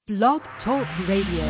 Blog Talk Radio.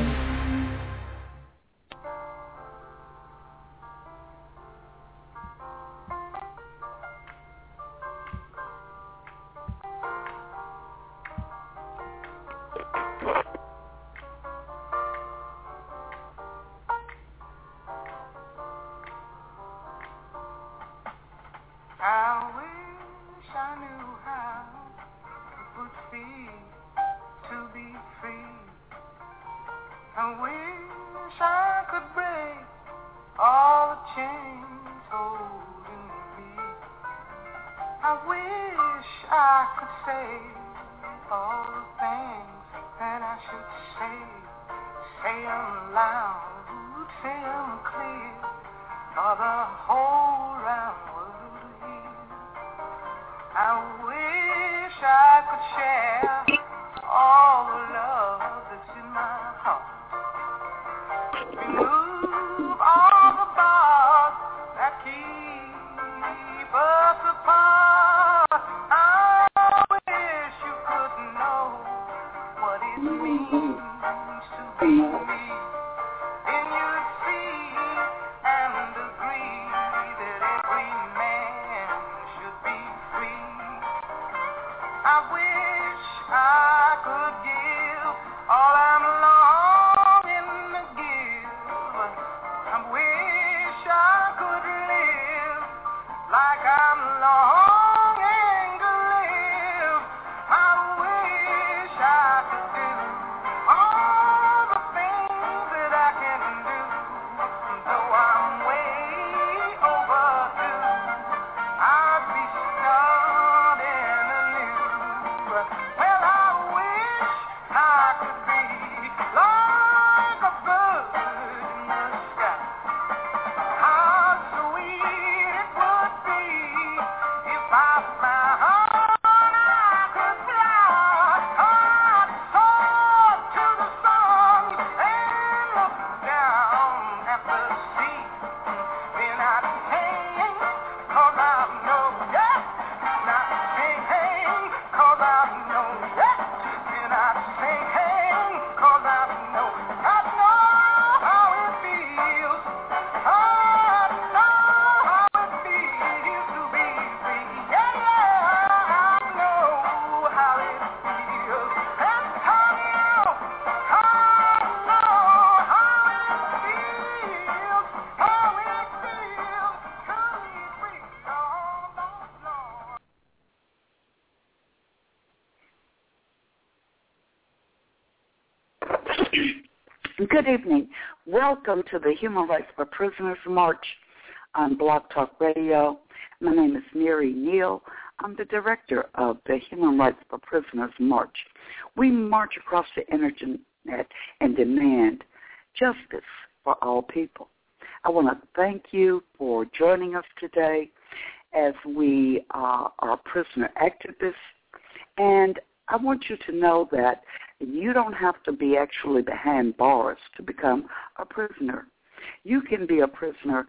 Good evening. Welcome to the Human Rights for Prisoners March on Blog Talk Radio. My name is Mary Neal. I'm the director of the Human Rights for Prisoners March. We march across the internet and demand justice for all people. I want to thank you for joining us today as we are prisoner activists. And I want you to know that you don't have to be actually behind bars to become a prisoner. You can be a prisoner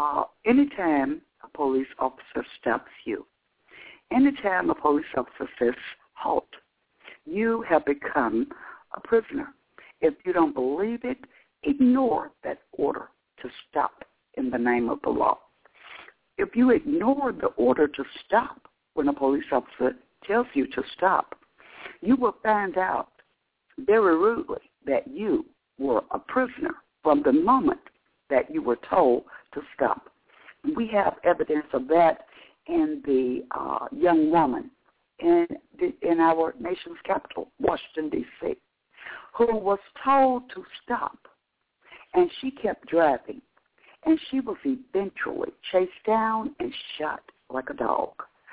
anytime a police officer stops you. Anytime a police officer says, halt, you have become a prisoner. If you don't believe it, ignore that order to stop in the name of the law. If you ignore the order to stop when a police officer tells you to stop, you will find out very rudely that you were a prisoner from the moment that you were told to stop. We have evidence of that in the young woman in our nation's capital, Washington, D.C., who was told to stop, and she kept driving, and she was eventually chased down and shot like a dog.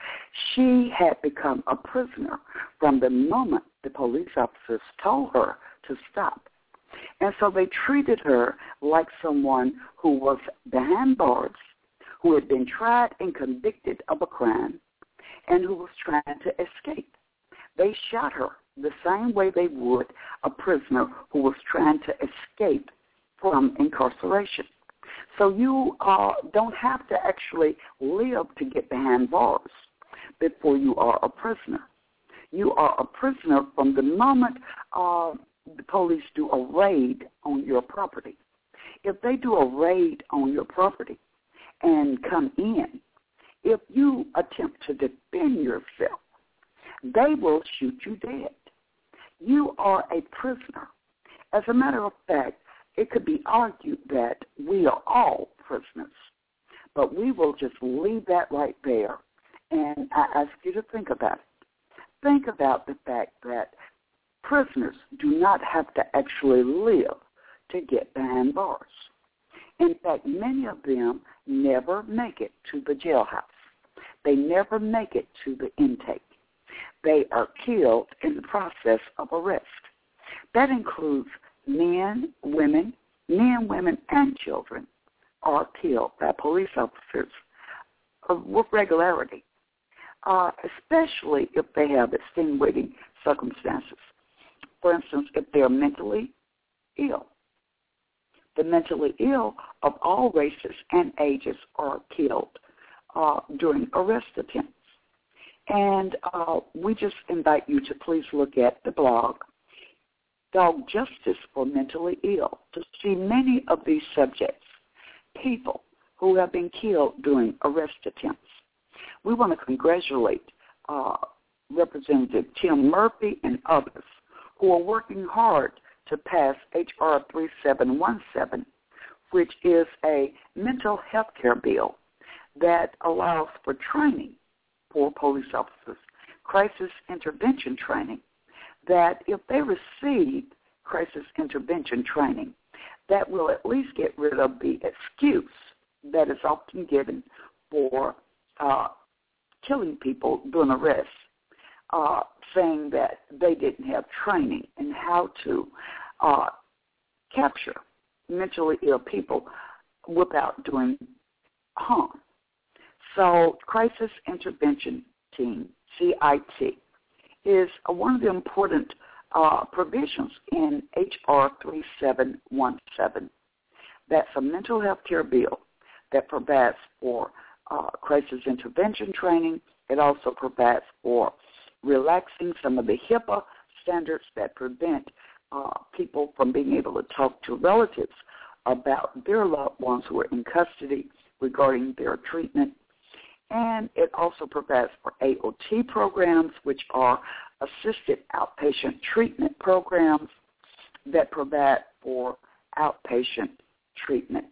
She had become a prisoner from the moment the police officers told her to stop. And so they treated her like someone who was behind bars, who had been tried and convicted of a crime, and who was trying to escape. They shot her the same way they would a prisoner who was trying to escape from incarceration. So you don't have to actually live to get behind bars before you are a prisoner. You are a prisoner from the moment the police do a raid on your property. If they do a raid on your property and come in, if you attempt to defend yourself, they will shoot you dead. You are a prisoner. As a matter of fact, it could be argued that we are all prisoners, but we will just leave that right there, and I ask you to think about it. Think about the fact that prisoners do not have to actually live to get behind bars. In fact, many of them never make it to the jailhouse. They never make it to the intake. They are killed in the process of arrest. That includes men, women, and children are killed by police officers with regularity, especially if they have extenuating circumstances. For instance, if they are mentally ill. The mentally ill of all races and ages are killed during arrest attempts. And we just invite you to please look at the blog, Dog Justice for Mentally Ill, to see many of these subjects, people who have been killed during arrest attempts. We want to congratulate Representative Tim Murphy and others who are working hard to pass H.R. 3717, which is a mental health care bill that allows for training for police officers, crisis intervention training, that if they receive crisis intervention training, that will at least get rid of the excuse that is often given for killing people during arrests, saying that they didn't have training in how to capture mentally ill people without doing harm. So Crisis Intervention Team, CIT, is one of the important provisions in H.R. 3717. That's a mental health care bill that provides for crisis intervention training. It also provides for relaxing some of the HIPAA standards that prevent people from being able to talk to relatives about their loved ones who are in custody regarding their treatment. And it also provides for AOT programs, which are assisted outpatient treatment programs that provide for outpatient treatment.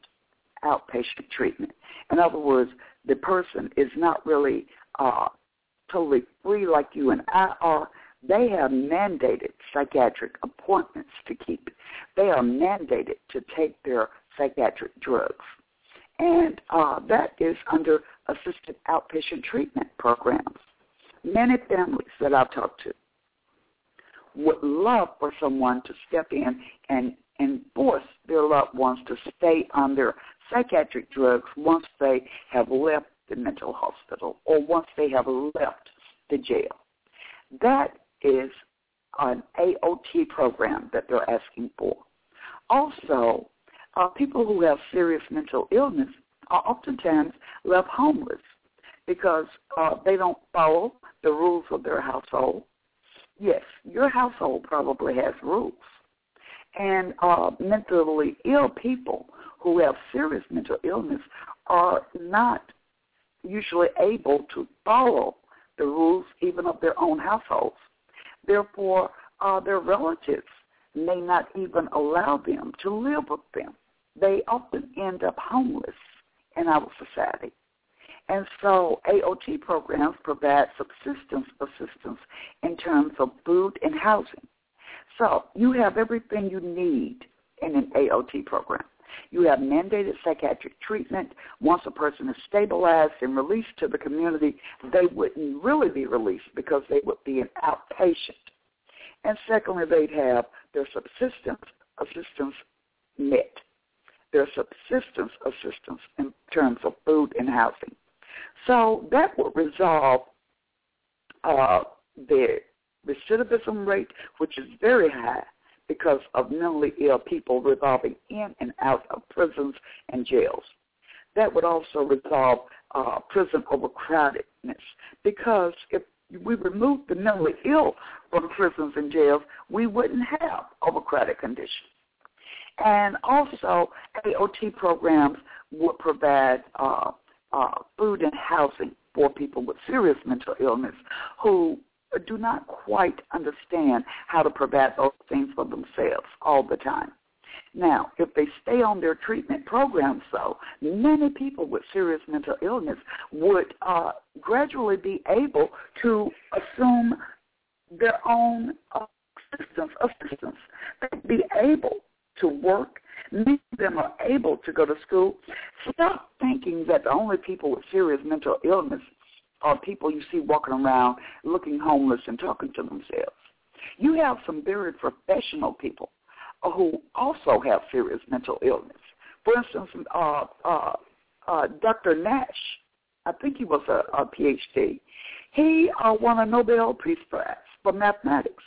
In other words, the person is not really totally free like you and I are. They have mandated psychiatric appointments to keep. They are mandated to take their psychiatric drugs. And that is under assisted outpatient treatment programs. Many families that I've talked to would love for someone to step in and force their loved ones to stay on their psychiatric drugs once they have left the mental hospital or once they have left the jail. That is an AOT program that they're asking for. Also, people who have serious mental illness are oftentimes left homeless because they don't follow the rules of their household. Yes, your household probably has rules. And mentally ill people who have serious mental illness are not usually able to follow the rules even of their own households. Therefore, their relatives may not even allow them to live with them. They often end up homeless in our society. And so AOT programs provide subsistence assistance in terms of food and housing. So you have everything you need in an AOT program. You have mandated psychiatric treatment. Once a person is stabilized and released to the community, they wouldn't really be released because they would be an outpatient. And secondly, they'd have their subsistence assistance met. Their subsistence assistance in terms of food and housing. So that would resolve the recidivism rate, which is very high because of mentally ill people revolving in and out of prisons and jails. That would also resolve prison overcrowdedness because if we removed the mentally ill from prisons and jails, we wouldn't have overcrowded conditions. And also, AOT programs would provide food and housing for people with serious mental illness who do not quite understand how to provide those things for themselves all the time. Now, if they stay on their treatment programs, though, many people with serious mental illness would gradually be able to assume their own assistance. They'd be able to work. Many of them are able to go to school. Stop thinking that the only people with serious mental illness are people you see walking around looking homeless and talking to themselves. You have some very professional people who also have serious mental illness. For instance, Dr. Nash, I think he was a PhD. He won a Nobel Peace Prize for mathematics.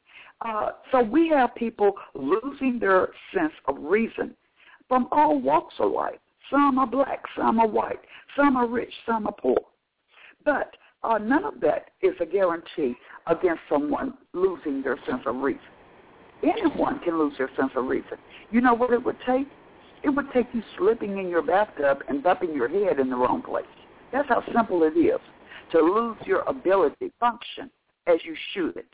So we have people losing their sense of reason from all walks of life. Some are black, some are white, some are rich, some are poor. But none of that is a guarantee against someone losing their sense of reason. Anyone can lose their sense of reason. You know what it would take? It would take you slipping in your bathtub and bumping your head in the wrong place. That's how simple it is to lose your ability to function as you should.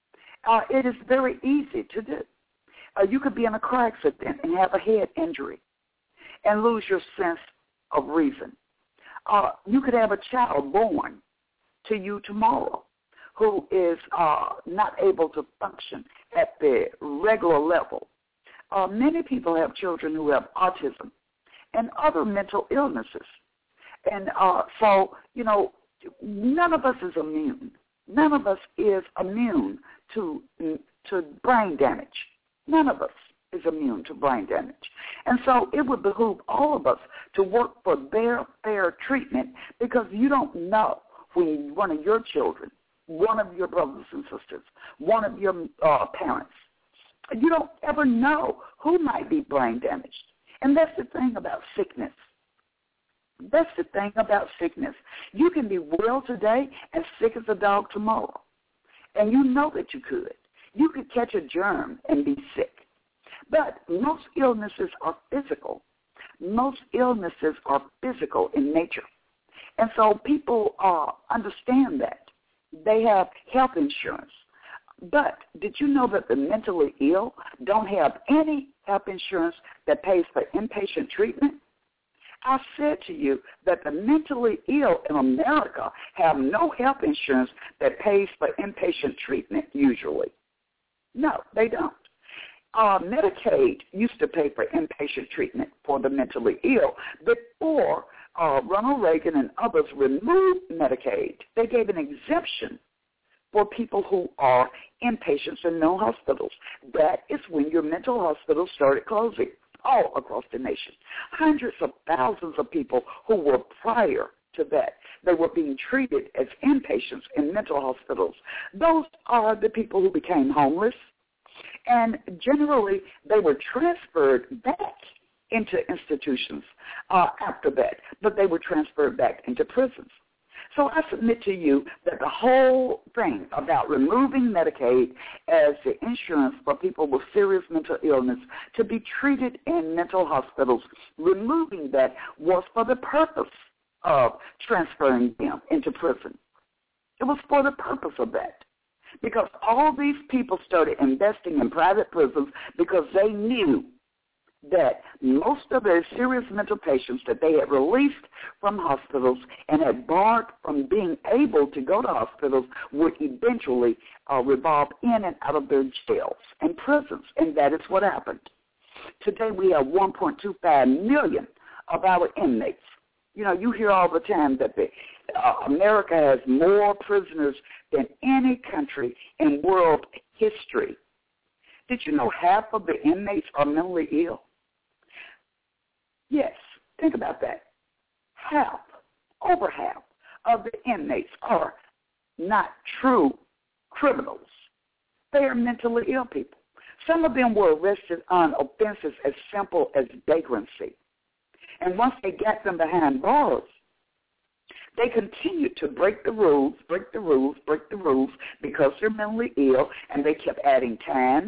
It is very easy to do. You could be in a car accident and have a head injury and lose your sense of reason. You could have a child born to you tomorrow who is not able to function at the regular level. Many people have children who have autism and other mental illnesses. And so, none of us is immune. None of us is immune to brain damage. None of us is immune to brain damage. And so it would behoove all of us to work for their fair treatment, because you don't know when one of your children, one of your brothers and sisters, one of your parents, you don't ever know who might be brain damaged. And that's the thing about sickness. That's the thing about sickness. You can be well today and sick as a dog tomorrow. And you know that you could. You could catch a germ and be sick. But most illnesses are physical. Most illnesses are physical in nature. And so people understand that. They have health insurance. But did you know that the mentally ill don't have any health insurance that pays for inpatient treatment? I said to you that the mentally ill in America have no health insurance that pays for inpatient treatment usually. No, they don't. Medicaid used to pay for inpatient treatment for the mentally ill before Ronald Reagan and others removed Medicaid. They gave an exemption for people who are inpatients in mental hospitals. That is when your mental hospitals started closing all across the nation. Hundreds of thousands of people who were prior to that, they were being treated as inpatients in mental hospitals. Those are the people who became homeless, and generally they were transferred back into institutions after that, but they were transferred back into prisons. So I submit to you that the whole thing about removing Medicaid as the insurance for people with serious mental illness to be treated in mental hospitals, removing that was for the purpose of transferring them into prison. It was for the purpose of that. Because all these people started investing in private prisons because they knew that most of their serious mental patients that they had released from hospitals and had barred from being able to go to hospitals would eventually revolve in and out of their jails and prisons, and that is what happened. Today we have 1.25 million of our inmates. You hear all the time that America has more prisoners than any country in world history. Did you know half of the inmates are mentally ill? Yes, think about that. Over half of the inmates are not true criminals. They are mentally ill people. Some of them were arrested on offenses as simple as vagrancy. And once they got them behind bars, They continue to break the rules because they're mentally ill, and they kept adding time.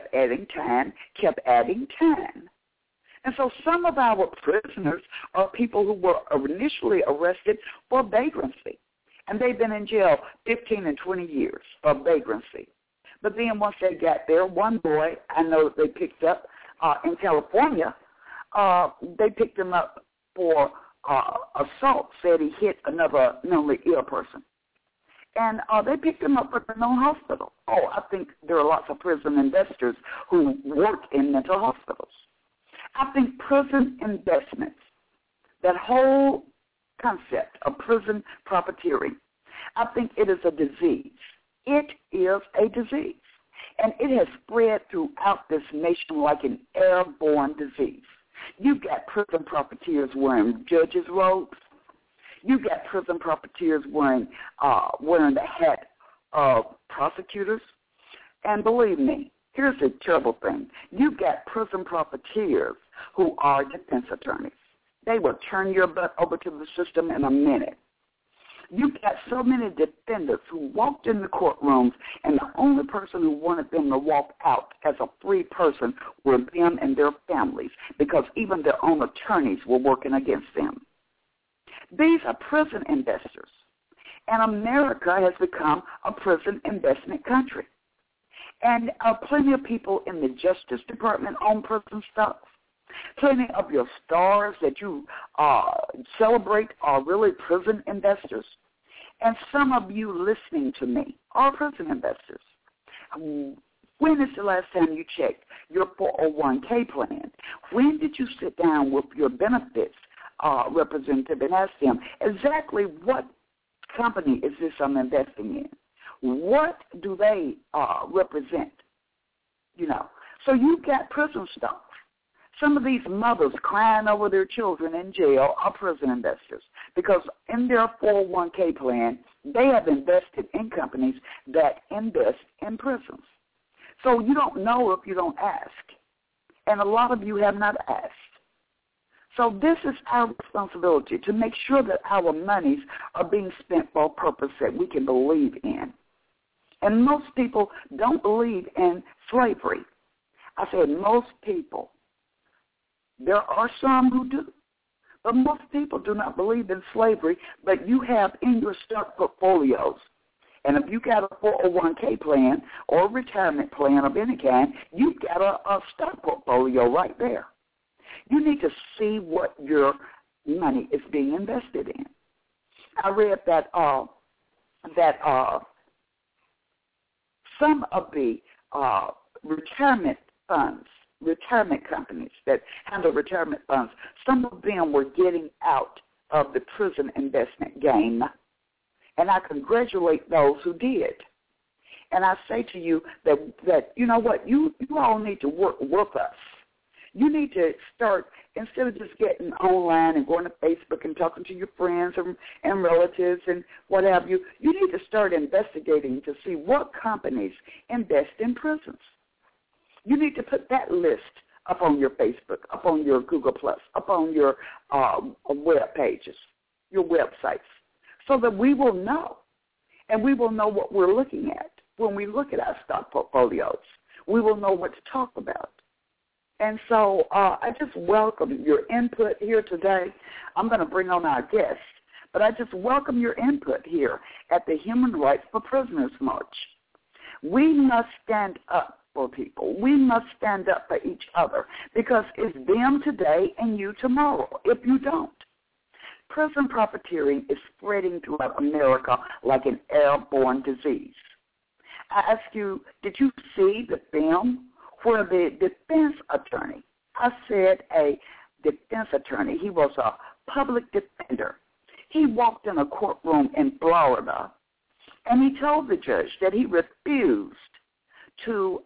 And so some of our prisoners are people who were initially arrested for vagrancy, and they've been in jail 15 and 20 years for vagrancy. But then once they got there, one boy I know they picked up in California, they picked him up for assault, said he hit another mentally ill person. And they picked him up for the mental hospital. Oh, I think there are lots of prison investors who work in mental hospitals. I think prison investments, that whole concept of prison profiteering, I think it is a disease. It is a disease. And it has spread throughout this nation like an airborne disease. You've got prison profiteers wearing judges' robes. You've got prison profiteers wearing the hat of prosecutors. And believe me, here's the terrible thing. You've got prison profiteers who are defense attorneys. They will turn your butt over to the system in a minute. You've got so many defendants who walked in the courtrooms, and the only person who wanted them to walk out as a free person were them and their families, because even their own attorneys were working against them. These are prison investors, and America has become a prison investment country. And plenty of people in the Justice Department own prison stocks. Plenty of your stars that you celebrate are really prison investors. And some of you listening to me are prison investors. When is the last time you checked your 401k plan? When did you sit down with your benefits representative and ask them exactly what company is this I'm investing in? What do they represent? So you've got prison stocks. Some of these mothers crying over their children in jail are prison investors because in their 401k plan, they have invested in companies that invest in prisons. So you don't know if you don't ask. And a lot of you have not asked. So this is our responsibility to make sure that our monies are being spent for a purpose that we can believe in. And most people don't believe in slavery. I said most people. There are some who do, but most people do not believe in slavery, but you have in your stock portfolios. And if you got a 401k plan or a retirement plan of any kind, you've got a stock portfolio right there. You need to see what your money is being invested in. I read that some of the retirement companies that handle retirement funds, some of them were getting out of the prison investment game. And I congratulate those who did. And I say to you that you know what, you all need to work with us. You need to start, instead of just getting online and going to Facebook and talking to your friends and relatives and what have you, you need to start investigating to see what companies invest in prisons. You need to put that list up on your Facebook, up on your Google+, up on your web pages, your websites, so that we will know, and we will know what we're looking at when we look at our stock portfolios. We will know what to talk about. And so I just welcome your input here today. I'm going to bring on our guest, but I just welcome your input here at the Human Rights for Prisoners March. We must stand up for people. We must stand up for each other because it's them today and you tomorrow if you don't. Prison profiteering is spreading throughout America like an airborne disease. I ask you, did you see the film where the defense attorney, I said a defense attorney, he was a public defender. He walked in a courtroom in Florida, and he told the judge that he refused to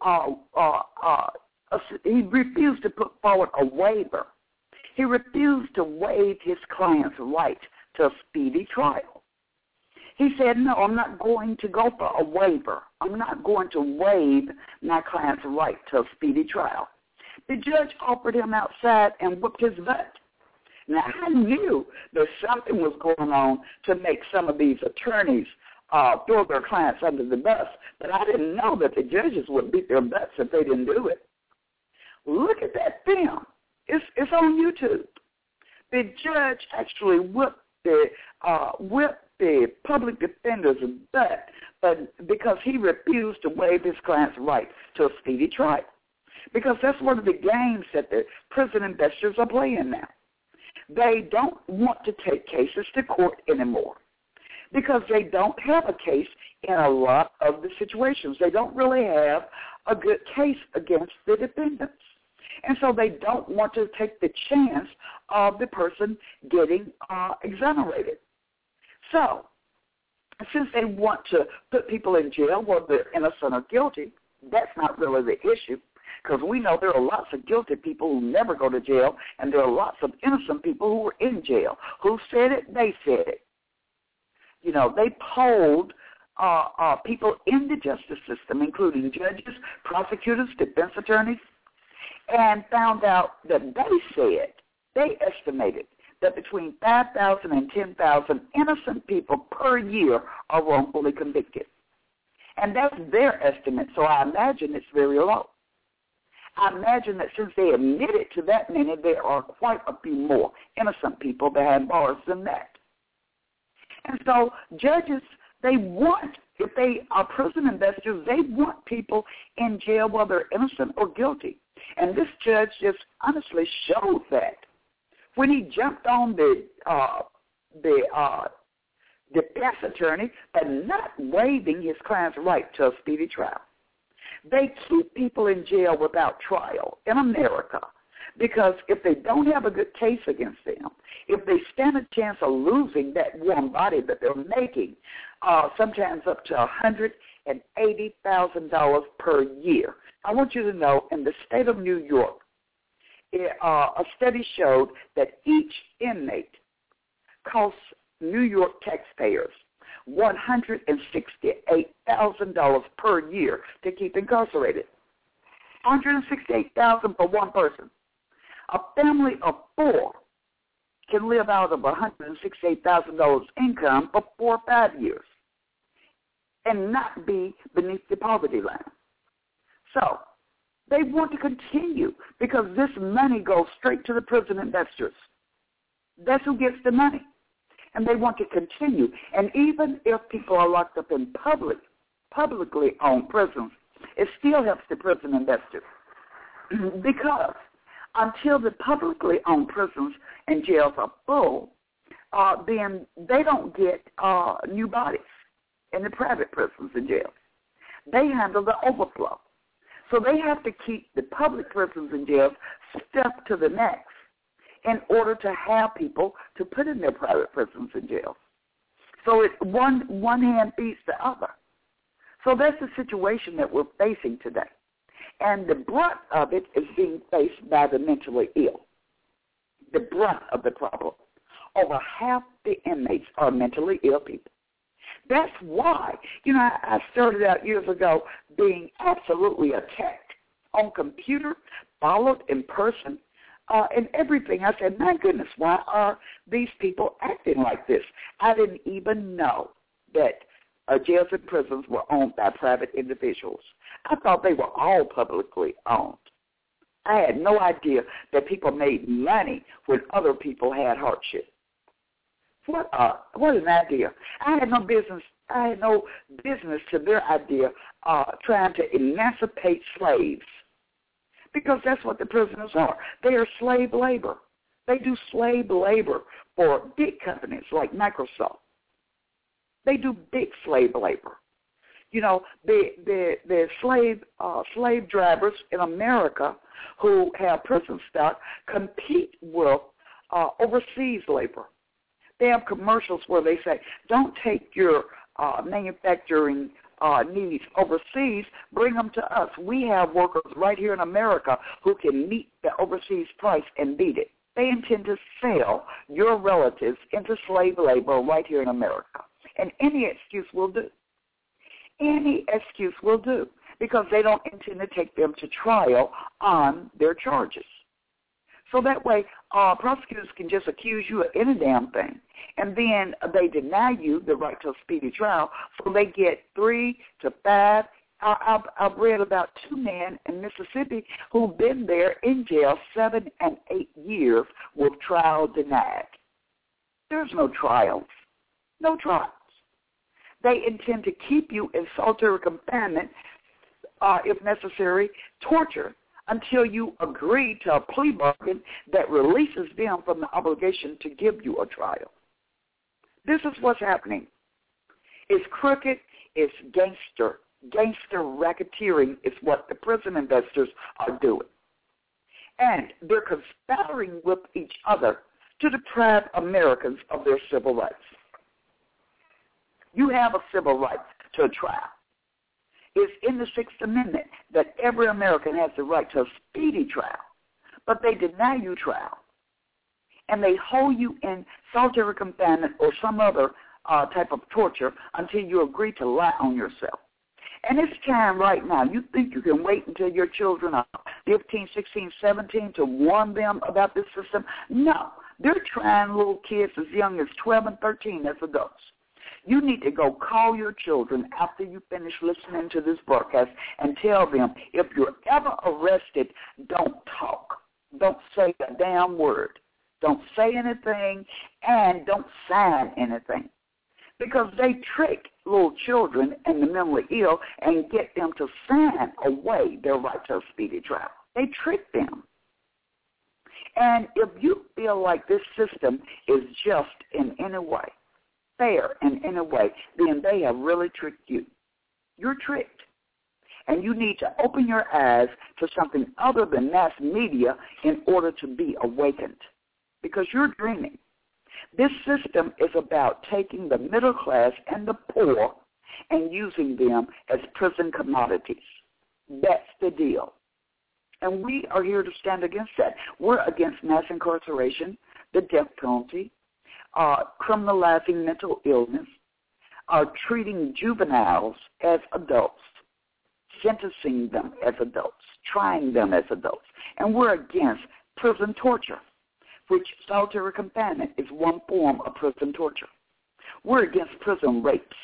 put forward a waiver. He refused to waive his client's right to a speedy trial. He said, no, I'm not going to go for a waiver. I'm not going to waive my client's right to a speedy trial. The judge offered him outside and whooped his butt. Now, I knew that something was going on to make some of these attorneys throw their clients under the bus, but I didn't know that the judges would beat their butts if they didn't do it. Look at that film. It's on YouTube. The judge actually whipped the public defender's butt, but because he refused to waive his client's right to a speedy trial. Because that's one of the games that the prison investors are playing now. They don't want to take cases to court anymore because they don't have a case in a lot of the situations. They don't really have a good case against the defendants. And so they don't want to take the chance of the person getting exonerated. So since they want to put people in jail, whether they're innocent or guilty, that's not really the issue. Because we know there are lots of guilty people who never go to jail, and there are lots of innocent people who are in jail. Who said it? They said it. You know, they polled people in the justice system, including judges, prosecutors, defense attorneys, and found out that they estimated that between 5,000 and 10,000 innocent people per year are wrongfully convicted. And that's their estimate, so I imagine it's very low. I imagine that since they admitted to that many, there are quite a few more innocent people behind bars than that. And so judges, they want, if they are prison investors, they want people in jail whether they're innocent or guilty. And this judge just honestly showed that when he jumped on the defense attorney by not waiving his client's right to a speedy trial. They keep people in jail without trial in America because if they don't have a good case against them, if they stand a chance of losing that warm body that they're making, sometimes up to $180,000 per year. I want you to know in the state of New York, a study showed that each inmate costs New York taxpayers $168,000 per year to keep incarcerated. $168,000 for one person. A family of four can live out of $168,000 income for 4 or 5 years and not be beneath the poverty line. So they want to continue because this money goes straight to the prison investors. That's who gets the money. And they want to continue. And even if people are locked up in publicly owned prisons, it still helps the prison investors. Because until the publicly owned prisons and jails are full, then they don't get new bodies in the private prisons and jails. They handle the overflow. So they have to keep the public prisons and jails stuffed to the max in order to have people to put in their private prisons and jails. So one hand feeds the other. So that's the situation that we're facing today. And the brunt of it is being faced by the mentally ill. The brunt of the problem. Over half the inmates are mentally ill people. That's why, I started out years ago being absolutely attacked on computer, followed in person, and everything. I said, my goodness, why are these people acting like this? I didn't even know that jails and prisons were owned by private individuals. I thought they were all publicly owned. I had no idea that people made money when other people had hardship. What an idea. I had no business to their idea trying to emancipate slaves. Because that's what the prisoners are. They are slave labor. They do slave labor for big companies like Microsoft. They do big slave labor. The slave drivers in America who have prison stock compete with overseas labor. They have commercials where they say, don't take your manufacturing needs overseas, bring them to us. We have workers right here in America who can meet the overseas price and beat it. They intend to sell your relatives into slave labor right here in America. And any excuse will do. Any excuse will do because they don't intend to take them to trial on their charges. So that way, prosecutors can just accuse you of any damn thing. And then they deny you the right to a speedy trial, so they get 3 to 5. I've read about 2 men in Mississippi who've been there in jail 7 and 8 years with trial denied. There's no trials. No trials. They intend to keep you in solitary confinement, if necessary, torture, until you agree to a plea bargain that releases them from the obligation to give you a trial. This is what's happening. It's crooked. It's gangster. Gangster racketeering is what the prison investors are doing. And they're conspiring with each other to deprive Americans of their civil rights. You have a civil right to a trial. It's in the 6th Amendment that every American has the right to a speedy trial, but they deny you trial. And they hold you in solitary confinement or some other type of torture until you agree to lie on yourself. And it's time right now. You think you can wait until your children are 15, 16, 17 to warn them about this system? No. They're trying little kids as young as 12 and 13 as adults. You need to go call your children after you finish listening to this broadcast and tell them, if you're ever arrested, don't talk. Don't say a damn word. Don't say anything, and don't sign anything. Because they trick little children and the mentally ill and get them to sign away their right to a speedy trial. They trick them. And if you feel like this system is just in any way, fair in any way, then they have really tricked you. You're tricked. And you need to open your eyes to something other than mass media in order to be awakened. Because you're dreaming. This system is about taking the middle class and the poor and using them as prison commodities. That's the deal. And we are here to stand against that. We're against mass incarceration, the death penalty, criminalizing mental illness, treating juveniles as adults, sentencing them as adults, trying them as adults. And we're against prison torture, which solitary confinement is one form of prison torture. We're against prison rapes.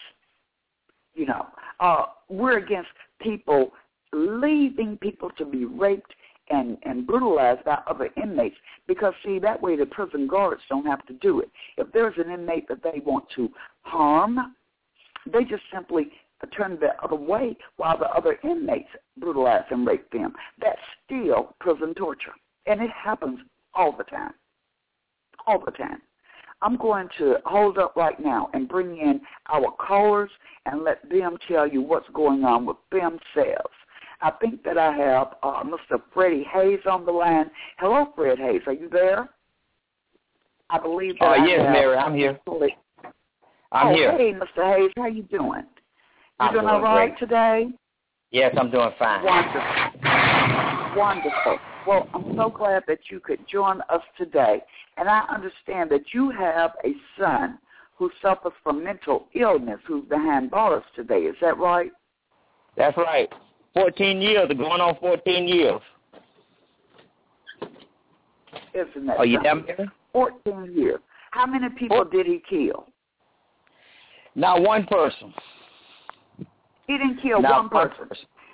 We're against people leaving people to be raped and brutalized by other inmates because, see, that way the prison guards don't have to do it. If there's an inmate that they want to harm, they just simply turn the other way while the other inmates brutalize and rape them. That's still prison torture, and it happens all the time. All the time. I'm going to hold up right now and bring in our callers and let them tell you what's going on with themselves. I think that I have Mr. Freddie Hayes on the line. Hello, Fred Hayes. Are you there? I believe that yes, Mary, I'm here. I'm here. Hey, Mr. Hayes, how you doing? I'm doing all right great today? Yes, I'm doing fine. Wonderful. Well, I'm so glad that you could join us today. And I understand that you have a son who suffers from mental illness who's behind bars today. Is that right? That's right. 14 years, going on 14 years. Isn't that Are you something? there, Mary? 14 years. How many people did he kill? Not one person. He didn't kill one person.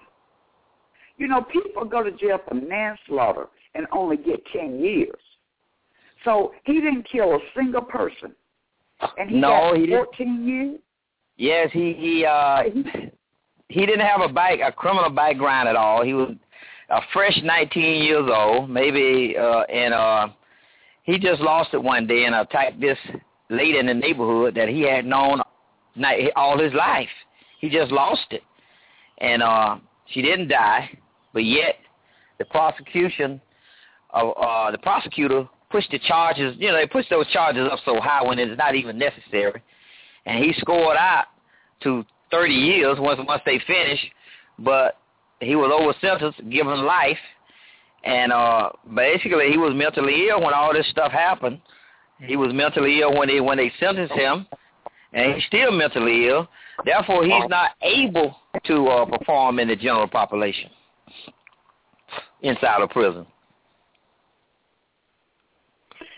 People go to jail for manslaughter and only get 10 years. So he didn't kill a single person. And he got 14 years? Yes, he didn't have a criminal background at all. He was a fresh 19 years old, maybe, and he just lost it one day and attacked this lady in the neighborhood that he had known all his life. He just lost it. And she didn't die, but yet the prosecutor pushed the charges, they pushed those charges up so high when it's not even necessary. And he scored out to 30 years once they finished, but he was over-sentenced, given life. And basically he was mentally ill when all this stuff happened. He was mentally ill when they sentenced him, and he's still mentally ill. Therefore, he's not able to perform in the general population inside of prison.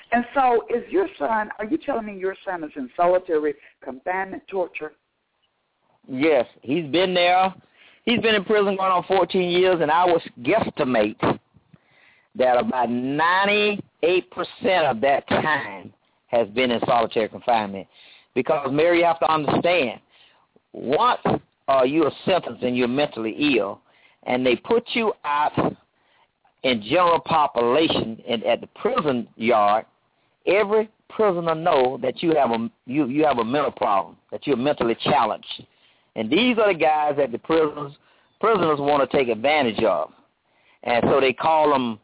And so is your son, are you telling me your son is in solitary confinement torture? Yes, he's been there. He's been in prison going on 14 years, and I would guesstimate that about 98% of that time has been in solitary confinement. Because, Mary, you have to understand, once you are sentenced and you're mentally ill, and they put you out in general population at the prison yard, every prisoner know that you have a mental problem, that you're mentally challenged. And these are the guys that the prisoners want to take advantage of. And so they call them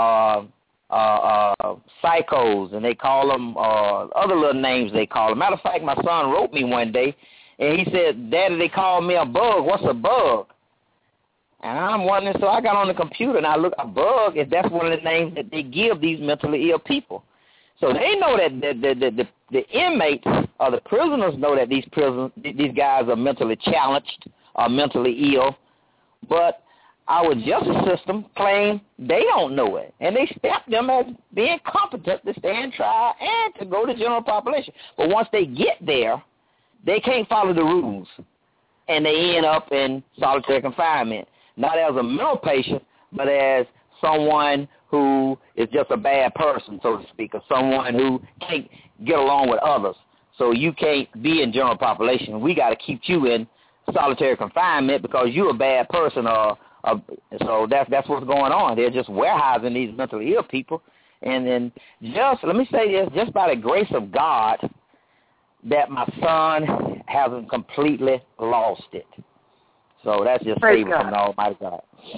psychos, and they call them other little names they call them. Matter of fact, my son wrote me one day, and he said, Daddy, they call me a bug. What's a bug? And I'm wondering, so I got on the computer, and I look, a bug, if that's one of the names that they give these mentally ill people. So they know that the inmates or the prisoners know that these guys are mentally challenged or mentally ill, but our justice system claim they don't know it, and they step them as being competent to stand trial and to go to general population. But once they get there, they can't follow the rules, and they end up in solitary confinement, not as a mental patient, but as someone who is just a bad person, so to speak, or someone who can't get along with others. So you can't be in general population. We got to keep you in solitary confinement because you're a bad person. So that's what's going on. They're just warehousing these mentally ill people. And then let me say this, just by the grace of God, that my son hasn't completely lost it. So that's just favor from the Almighty God.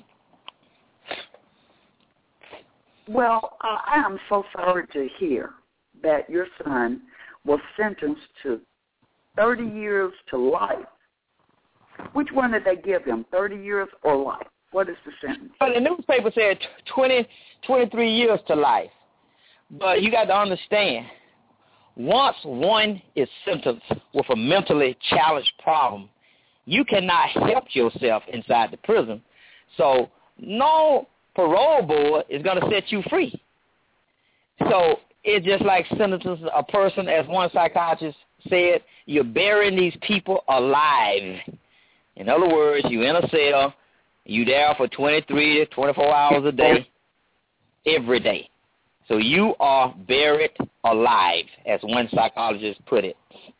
Well, I am so sorry to hear that your son was sentenced to 30 years to life. Which one did they give him, 30 years or life? What is the sentence? Well, the newspaper said 23 years to life. But you got to understand, once one is sentenced with a mentally challenged problem, you cannot help yourself inside the prison. So no parole board is going to set you free. So it's just like sentencing a person, as one psychiatrist said, you're burying these people alive. In other words, you're in a cell, you're there for 23 to 24 hours a day, every day. So you are buried alive, as one psychologist put it.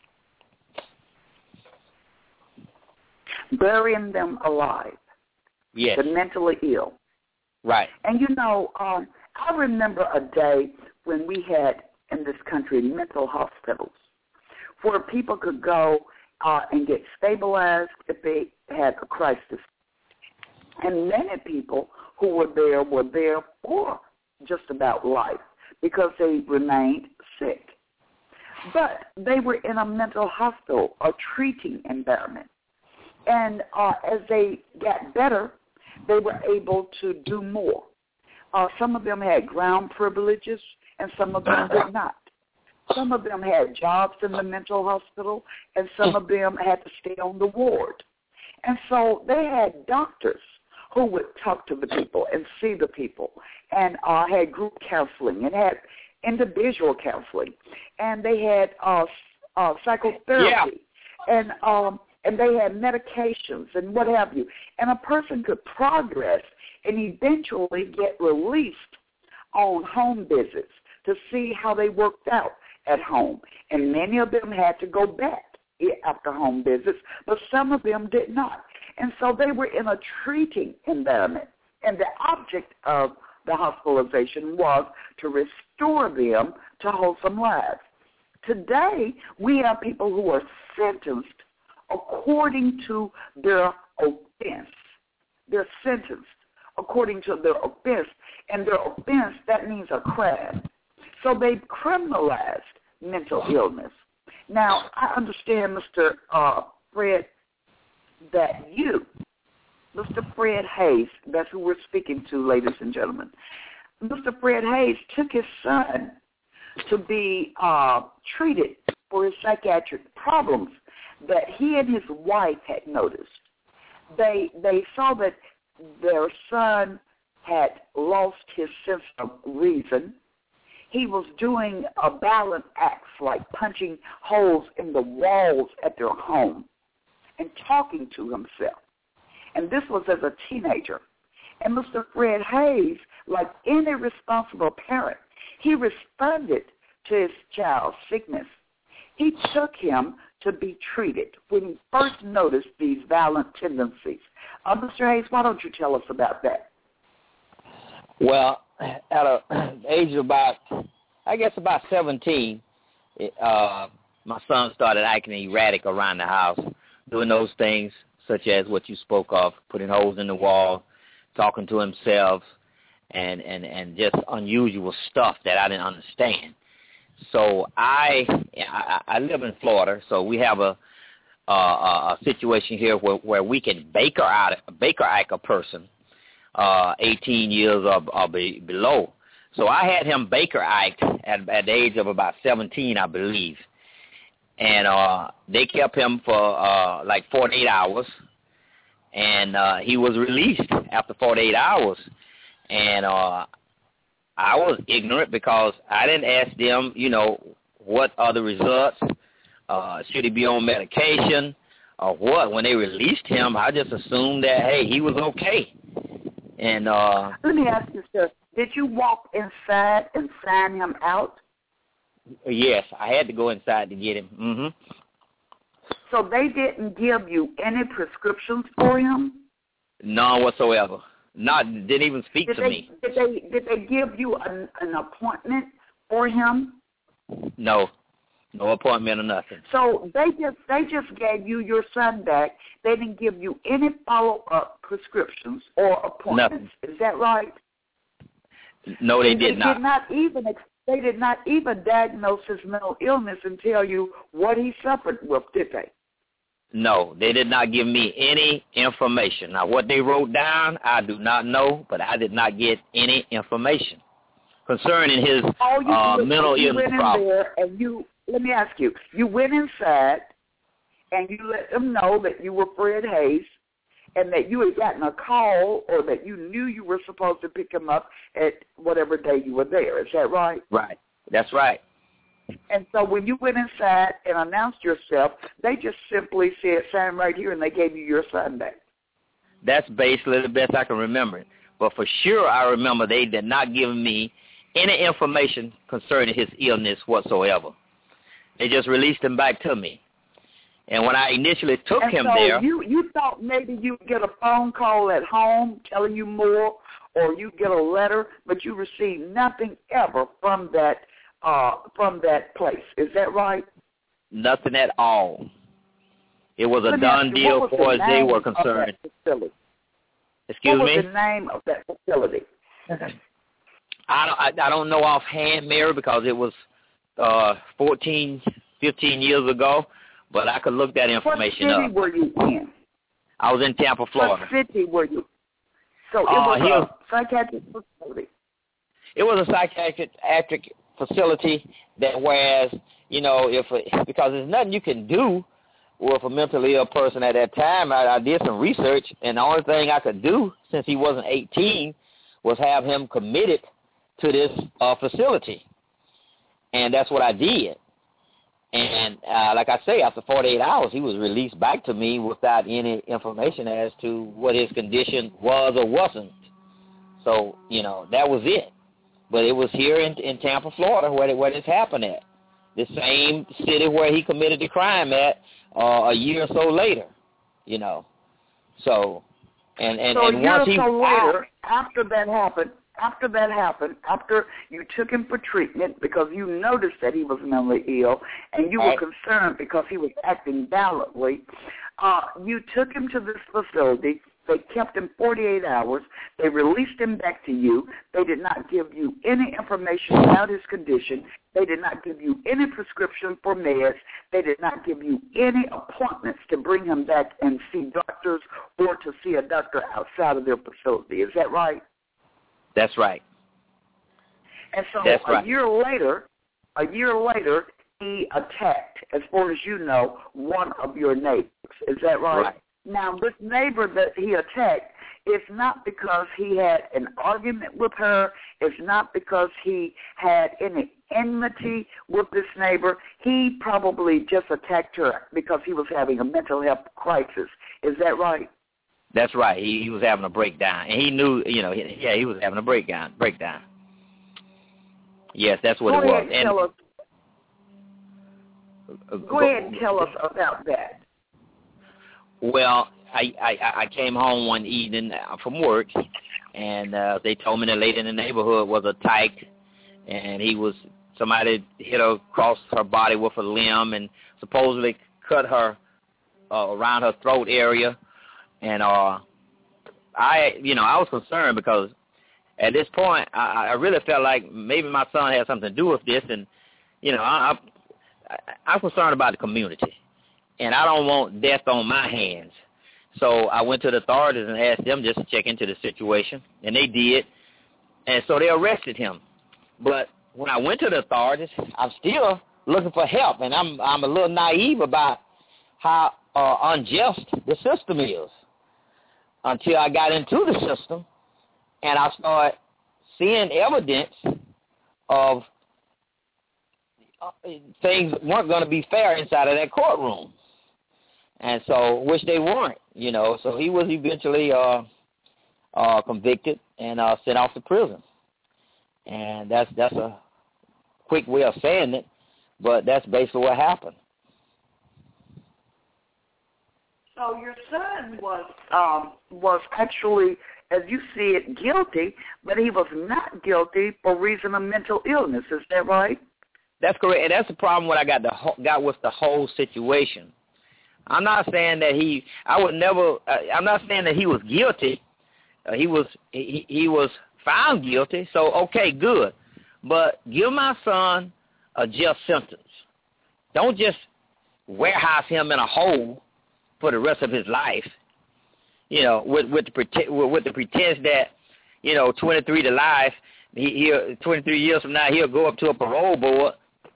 Burying them alive. Yes. The mentally ill. Right. And, I remember a day when we had in this country mental hospitals where people could go and get stabilized if they had a crisis. And many people who were there for just about life because they remained sick. But they were in a mental hospital, a treating environment. And as they got better, they were able to do more. Some of them had ground privileges, and some of them did not. Some of them had jobs in the mental hospital, and some of them had to stay on the ward. And so they had doctors who would talk to the people and see the people, and had group counseling and had individual counseling, and they had psychotherapy, and they had medications and what have you. And a person could progress and eventually get released on home visits to see how they worked out at home. And many of them had to go back after home visits, but some of them did not. And so they were in a treating environment. And the object of the hospitalization was to restore them to wholesome lives. Today, we have people who are sentenced according to their offense. They're sentenced according to their offense. And their offense, that means a crime. So they've criminalized mental illness. Now, I understand, Mr. Fred, that you, Mr. Fred Hayes, that's who we're speaking to, ladies and gentlemen. Mr. Fred Hayes took his son to be treated for his psychiatric problems that he and his wife had noticed. They saw that their son had lost his sense of reason. he was doing violent acts like punching holes in the walls at their home and talking to himself. And this was as a teenager. And Mr. Fred Hayes, like any responsible parent, he responded to his child's sickness. He took him to be treated when he first noticed these violent tendencies. Mr. Hayes, why don't you tell us about that? Well, at an age of about 17, my son started acting erratic around the house, doing those things such as what you spoke of, putting holes in the wall, talking to himself, and just unusual stuff that I didn't understand. So I live in Florida, so we have a situation here where we can Baker Act a person 18 years or below. So I had him Baker Act at the age of about 17, I believe. And they kept him for like 48 hours. And he was released after 48 hours. And I was ignorant because I didn't ask them, what are the results? Should he be on medication or what? When they released him, I just assumed that, hey, he was okay. And let me ask you, sir, did you walk inside and sign him out? Yes, I had to go inside to get him. Mm-hmm. So they didn't give you any prescriptions for him? None whatsoever. Didn't even speak to me. Did they give you an appointment for him? No appointment or nothing. So they just gave you your son back. They didn't give you any follow-up prescriptions or appointments. Nothing. Is that right? No, they did not. They did not even diagnose his mental illness and tell you what he suffered with, did they? No, they did not give me any information. Now, what they wrote down, I do not know, but I did not get any information concerning his mental illness problem. Let me ask you, you went inside and you let them know that you were Fred Hayes and that you had gotten a call or that you knew you were supposed to pick him up at whatever day you were there. Is that right? Right. That's right. And so when you went inside and announced yourself, they just simply said, sign right here, and they gave you your son back. That's basically the best I can remember it. But for sure I remember they did not give me any information concerning his illness whatsoever. They just released him back to me. And when I initially took him there... you thought maybe you'd get a phone call at home telling you more, or you'd get a letter, but you received nothing ever from that place. Is that right? Nothing at all. It was a done deal as far as they were concerned. Excuse me? What was the name of that facility? I don't know offhand, Mary, because it was 14, 15 years ago, but I could look that information up. What city were you in? I was in Tampa, Florida. What city were you? So it was a psychiatric facility. It was a psychiatric facility that whereas, because there's nothing you can do with a mentally ill person at that time. I did some research, and the only thing I could do, since he wasn't 18, was have him committed to this facility. And that's what I did. And like I say, after 48 hours, he was released back to me without any information as to what his condition was or wasn't. So, that was it. But it was here in Tampa, Florida, where this happened at. The same city where he committed the crime at a year or so later, So, and so and once he later, after that happened, after you took him for treatment because you noticed that he was mentally ill and you were concerned because he was acting violently, you took him to this facility. They kept him 48 hours. They released him back to you. They did not give you any information about his condition. They did not give you any prescription for meds. They did not give you any appointments to bring him back and see doctors or to see a doctor outside of their facility. Is that right? That's right. And so a year later, he attacked, as far as you know, one of your neighbors. Is that right? Right. Now, this neighbor that he attacked, It's not because he had an argument with her. It's not because he had any enmity with this neighbor. He probably just attacked her because he was having a mental health crisis. Is that right? That's right. He was having a breakdown, and he knew, he was having a breakdown. Yes, that's what it was. Go ahead and tell us about that. Well, I came home one evening from work, and they told me the lady in the neighborhood was attacked, and somebody hit her across her body with a limb and supposedly cut her around her throat area. And I was concerned because at this point I really felt like maybe my son had something to do with this, and I'm concerned about the community, and I don't want death on my hands. So I went to the authorities and asked them just to check into the situation, and they did, and so they arrested him. But when I went to the authorities, I'm still looking for help, and I'm a little naive about how unjust the system is until I got into the system and I started seeing evidence of things weren't going to be fair inside of that courtroom. And so, which they weren't, So he was eventually convicted and sent off to prison. And that's a quick way of saying it, but that's basically what happened. So your son was actually, as you see it, guilty, but he was not guilty for reason of mental illness. Is that right? That's correct, and that's the problem what I got with the whole situation. I'm not saying that I'm not saying that he was guilty. He was found guilty. So okay, good, but give my son a just sentence. Don't just warehouse him in a hole for the rest of his life, with the pretense that, 23 to life, 23 years from now he'll go up to a parole board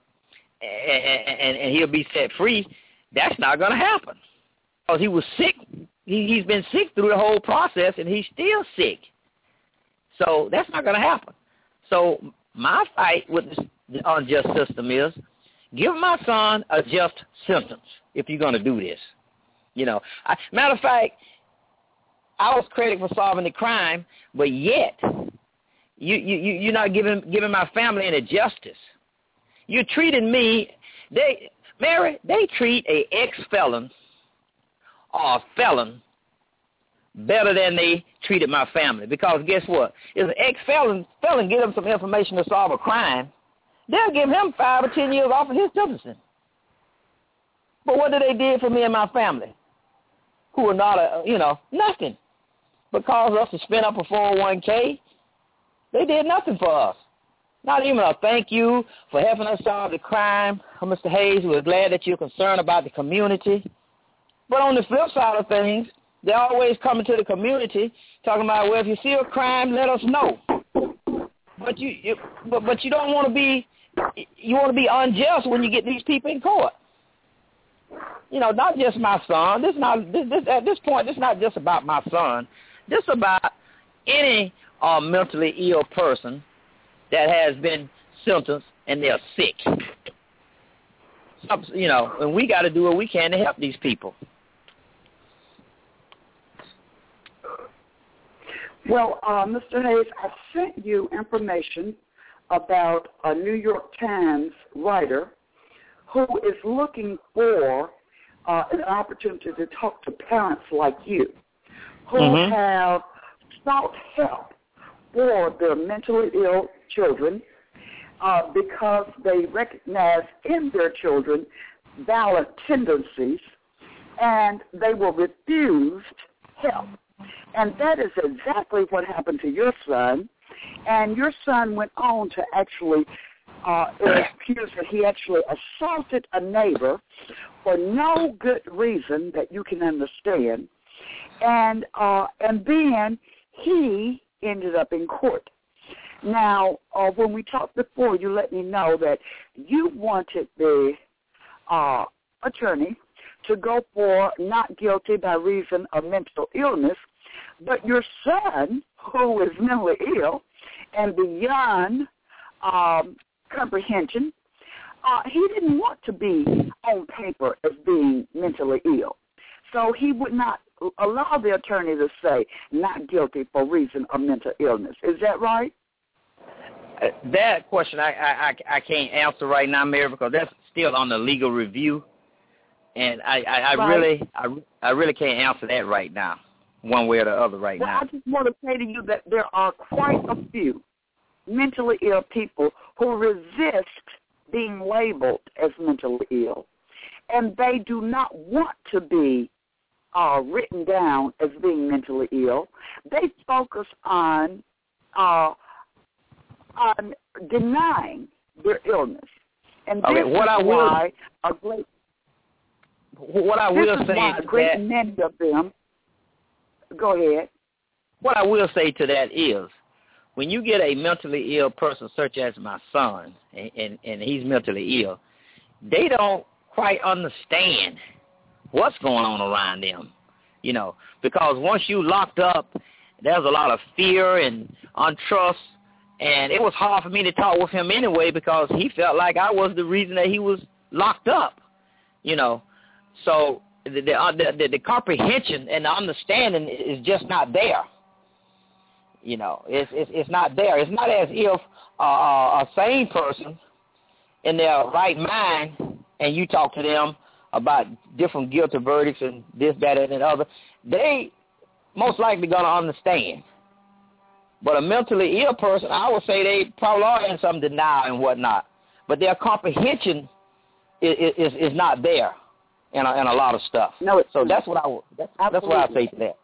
and he'll be set free. That's not going to happen. Because he was sick. He's been sick through the whole process, and he's still sick. So that's not going to happen. So my fight with the unjust system is give my son a just sentence if you're going to do this. Matter of fact, I was credited for solving the crime, but yet you're not giving my family any justice. You're treating me, Mary, they treat a ex-felon or a felon better than they treated my family. Because guess what? If an ex-felon give them some information to solve a crime, they'll give him 5 or 10 years off of his sentencing. But what did they do for me and my family? Who are not, nothing. But caused us to spend up a 401k, they did nothing for us. Not even a thank you for helping us solve the crime. Mr. Hayes, we're glad that you're concerned about the community. But on the flip side of things, they're always coming to the community talking about, well, if you see a crime, let us know. But you don't want to be, you want to be unjust when you get these people in court. Not just my son. At this point, it's not just about my son. This is about any mentally ill person that has been sentenced and they're sick. And we got to do what we can to help these people. Well, Mr. Hayes, I sent you information about a New York Times writer who is looking for an opportunity to talk to parents like you who have sought help for their mentally ill children because they recognize in their children violent tendencies and they were refused help. And that is exactly what happened to your son. And your son went on to actually accuse that he actually assaulted a neighbor for no good reason that you can understand. And then he ended up in court. Now, when we talked before, you let me know that you wanted the attorney to go for not guilty by reason of mental illness, But your son, who is mentally ill and beyond comprehension, he didn't want to be on paper as being mentally ill. So he would not allow the attorney to say not guilty for reason of mental illness. Is that right? That question I can't answer right now, Mary, because that's still on the legal review, and I really can't answer that right now, one way or the other now. I just want to say to you that there are quite a few mentally ill people who resist being labeled as mentally ill, and they do not want to be written down as being mentally ill. They focus on denying their illness, and this is why a great many of them. Go ahead. What I will say to that is, when you get a mentally ill person such as my son, and he's mentally ill, they don't quite understand what's going on around them, because once you locked up, there's a lot of fear and untrust, and it was hard for me to talk with him anyway because he felt like I was the reason that he was locked up, So the comprehension and the understanding is just not there. It's not there. It's not as if a sane person in their right mind, and you talk to them about different guilty verdicts and this, that, and the other, they most likely going to understand. But a mentally ill person, I would say they probably are in some denial and whatnot. But their comprehension is not there in a lot of stuff. No, so that's what I say to that.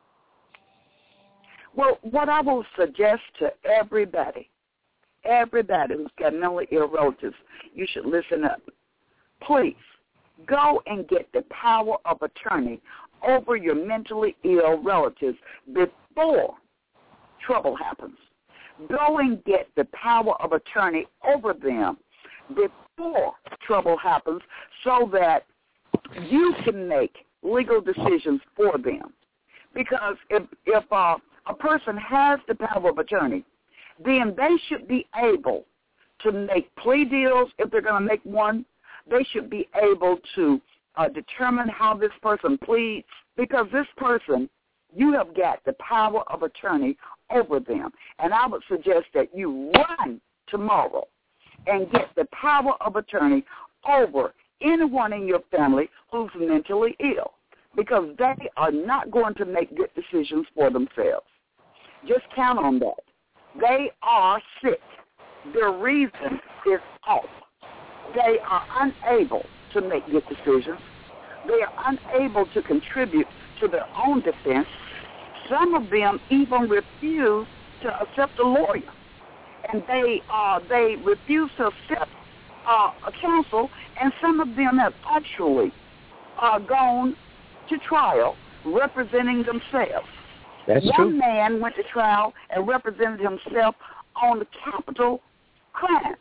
Well, what I will suggest to everybody who's got mentally ill relatives, you should listen up. Please go and get the power of attorney over your mentally ill relatives before trouble happens. Go and get the power of attorney over them before trouble happens so that you can make legal decisions for them. Because if a person has the power of attorney, then they should be able to make plea deals if they're going to make one. They should be able to determine how this person pleads, because this person, you have got the power of attorney over them. And I would suggest that you run tomorrow and get the power of attorney over anyone in your family who's mentally ill, because they are not going to make good decisions for themselves. Just count on that. They are sick. Their reason is off. They are unable to make good decisions. They are unable to contribute to their own defense. Some of them even refuse to accept a lawyer, and they refuse to accept a counsel, and some of them have actually gone to trial representing themselves. That's true. One man went to trial and represented himself on the capital crimes.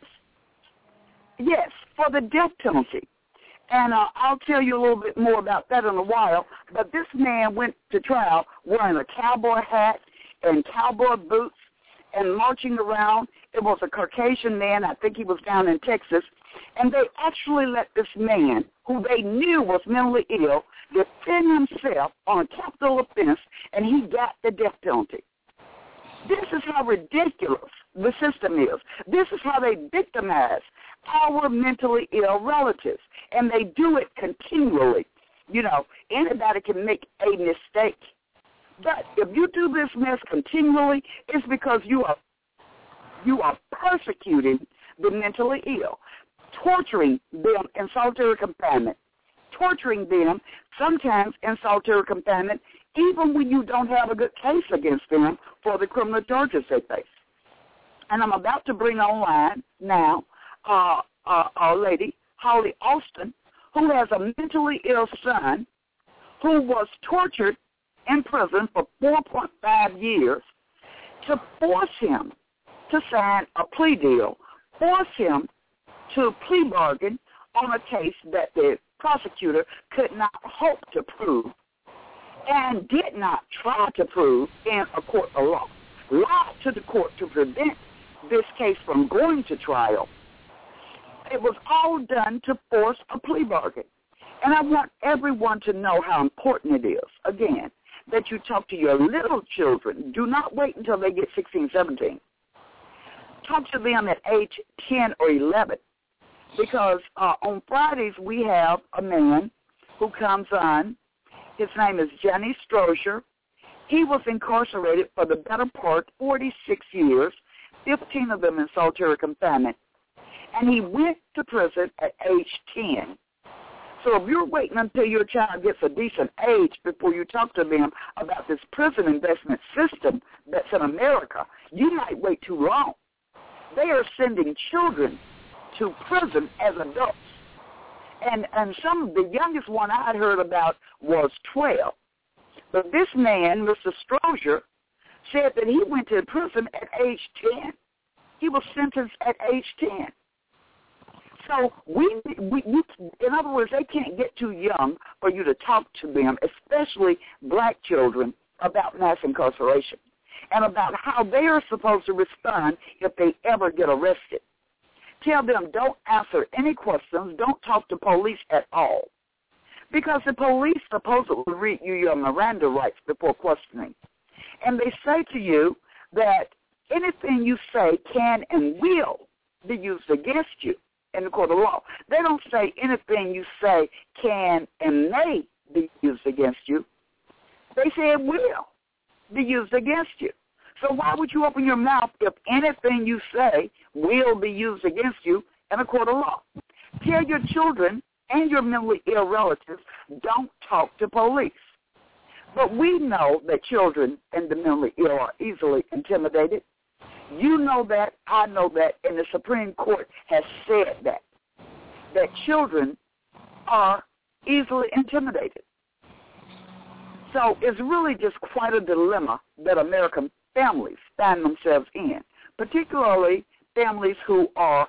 Yes, for the death penalty. And I'll tell you a little bit more about that in a while. But this man went to trial wearing a cowboy hat and cowboy boots and marching around. It was a Caucasian man. I think he was down in Texas. And they actually let this man, who they knew was mentally ill, defend himself on a capital offense, and he got the death penalty. This is how ridiculous the system is. This is how they victimize our mentally ill relatives, and they do it continually. Anybody can make a mistake. But if you do this mess continually, it's because you are persecuting the mentally ill, torturing them in solitary confinement, torturing them sometimes in solitary confinement, even when you don't have a good case against them for the criminal charges they face. And I'm about to bring online now a lady, Holly Austin, who has a mentally ill son who was tortured in prison for 4.5 years to force him to sign a plea deal, force him to plea bargain on a case that the prosecutor could not hope to prove. and did not try to prove in a court of law, lied to the court to prevent this case from going to trial. It was all done to force a plea bargain. And I want everyone to know how important it is, again, that you talk to your little children. Do not wait until they get 16, 17. Talk to them at age 10 or 11. Because on Fridays we have a man who comes on. His name is Johnny Strozier. He was incarcerated for the better part 46 years, 15 of them in solitary confinement. And he went to prison at age 10. So if you're waiting until your child gets a decent age before you talk to them about this prison investment system that's in America, you might wait too long. They are sending children to prison as adults. And some of the youngest one I had heard about was 12. But this man, Mr. Strozier, said that he went to prison at age 10. He was sentenced at age 10. So in other words, they can't get too young for you to talk to them, especially black children, about mass incarceration and about how they are supposed to respond if they ever get arrested. Tell them don't answer any questions, don't talk to police at all, because the police supposedly read you your Miranda rights before questioning. And they say to you that anything you say can and will be used against you in the court of law. They don't say anything you say can and may be used against you. They say it will be used against you. So why would you open your mouth if anything you say will be used against you in a court of law? Tell your children and your mentally ill relatives, don't talk to police. But we know that children and the mentally ill are easily intimidated. You know that, I know that, and the Supreme Court has said that children are easily intimidated. So it's really just quite a dilemma that American families find themselves in, particularly families who are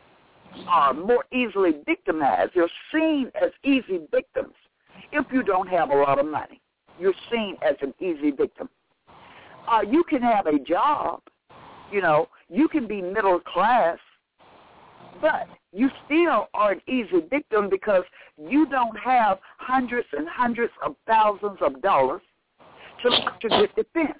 more easily victimized. You're seen as easy victims if you don't have a lot of money. You're seen as an easy victim. You can have a job. You know, you can be middle class, but you still are an easy victim because you don't have hundreds and hundreds of thousands of dollars to get defense.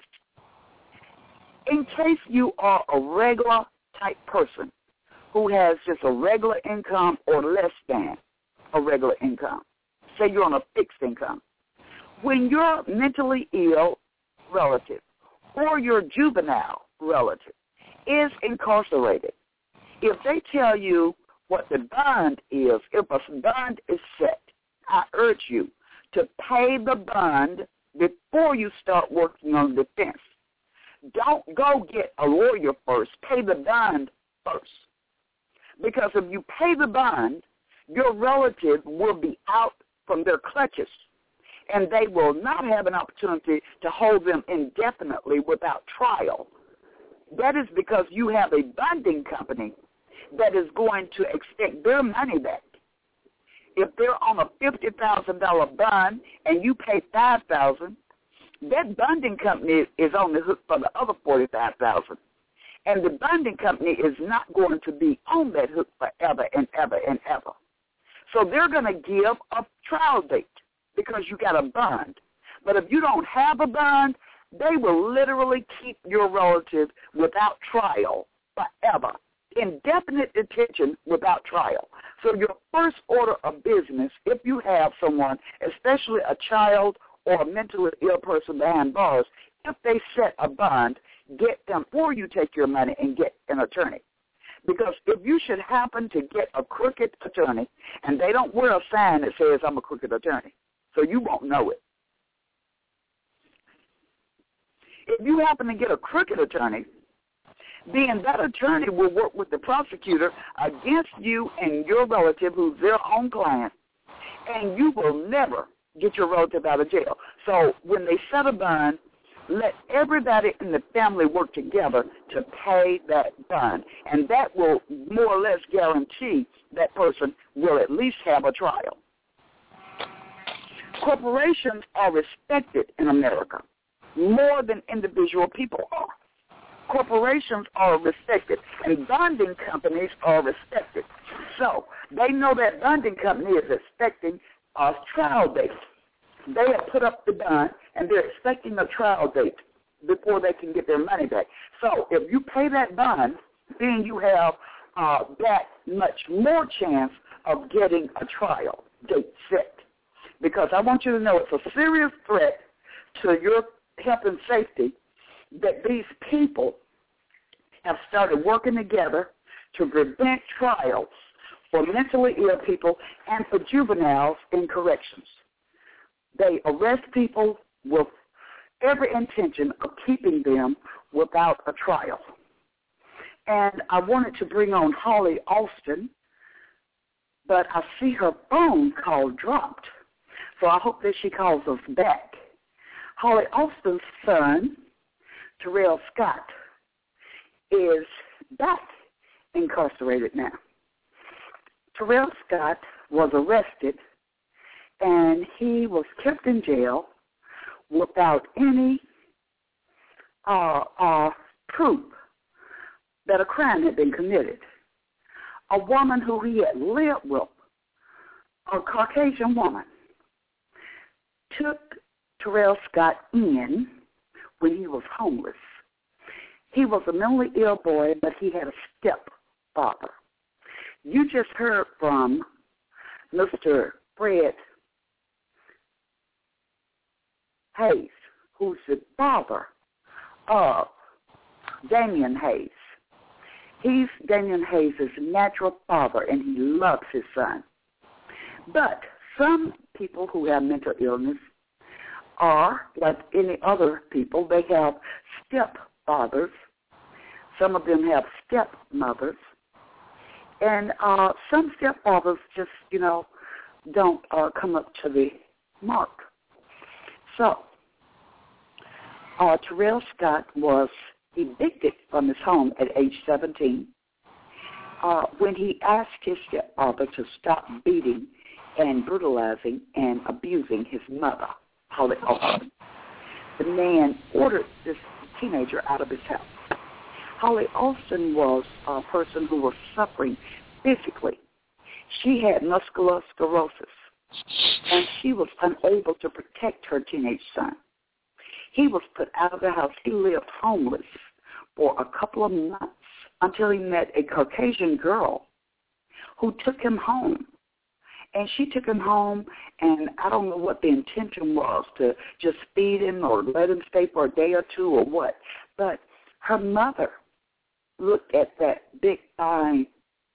In case you are a regular type person who has just a regular income or less than a regular income, say you're on a fixed income, when your mentally ill relative or your juvenile relative is incarcerated, if they tell you what the bond is, if a bond is set, I urge you to pay the bond before you start working on defense. Don't go get a lawyer first. Pay the bond first. Because if you pay the bond, your relative will be out from their clutches, and they will not have an opportunity to hold them indefinitely without trial. That is because you have a bonding company that is going to expect their money back. If they're on a $50,000 bond and you pay $5,000, that bonding company is on the hook for the other $45,000. And the bonding company is not going to be on that hook forever and ever and ever. So they're going to give a trial date because you got a bond. But if you don't have a bond, they will literally keep your relative without trial forever. Indefinite detention without trial. So your first order of business, if you have someone, especially a child or a mentally ill person behind bars, if they set a bond, get them, or you take your money and get an attorney. Because if you should happen to get a crooked attorney, and they don't wear a sign that says, I'm a crooked attorney, so you won't know it. If you happen to get a crooked attorney, then that attorney will work with the prosecutor against you and your relative who's their own client, and you will never get your relative out of jail. So when they set a bond, let everybody in the family work together to pay that bond, and that will more or less guarantee that person will at least have a trial. Corporations are respected in America more than individual people are. Corporations are respected, and bonding companies are respected. So they know that bonding company is expecting a trial date. They have put up the bond, and they're expecting a trial date before they can get their money back. So if you pay that bond, then you have that much more chance of getting a trial date set. Because I want you to know it's a serious threat to your health and safety that these people have started working together to prevent trials for mentally ill people and for juveniles in corrections. They arrest people with every intention of keeping them without a trial. And I wanted to bring on Holly Alston, but I see her phone call dropped. So I hope that she calls us back. Holly Alston's son, Terrell Scott, is back incarcerated now. Terrell Scott was arrested, and he was kept in jail without any proof that a crime had been committed. A woman who he had lived with, a Caucasian woman, took Terrell Scott in when he was homeless. He was a mentally ill boy, but he had a stepfather. You just heard from Mr. Fred Hayes, who's the father of Damian Hayes. He's Damian Hayes' natural father, and he loves his son. But some people who have mental illness are, like any other people, they have stepfathers. Some of them have stepmothers. And some stepfathers just, don't come up to the mark. So, Terrell Scott was evicted from his home at age 17 when he asked his stepfather to stop beating and brutalizing and abusing his mother, Holly Alston. The man ordered this teenager out of his house. Holly Alston was a person who was suffering physically. She had muscular sclerosis, and she was unable to protect her teenage son. He was put out of the house. He lived homeless for a couple of months until he met a Caucasian girl who took him home. And she took him home, and I don't know what the intention was, to just feed him or let him stay for a day or two or what. But her mother looked at that big, fine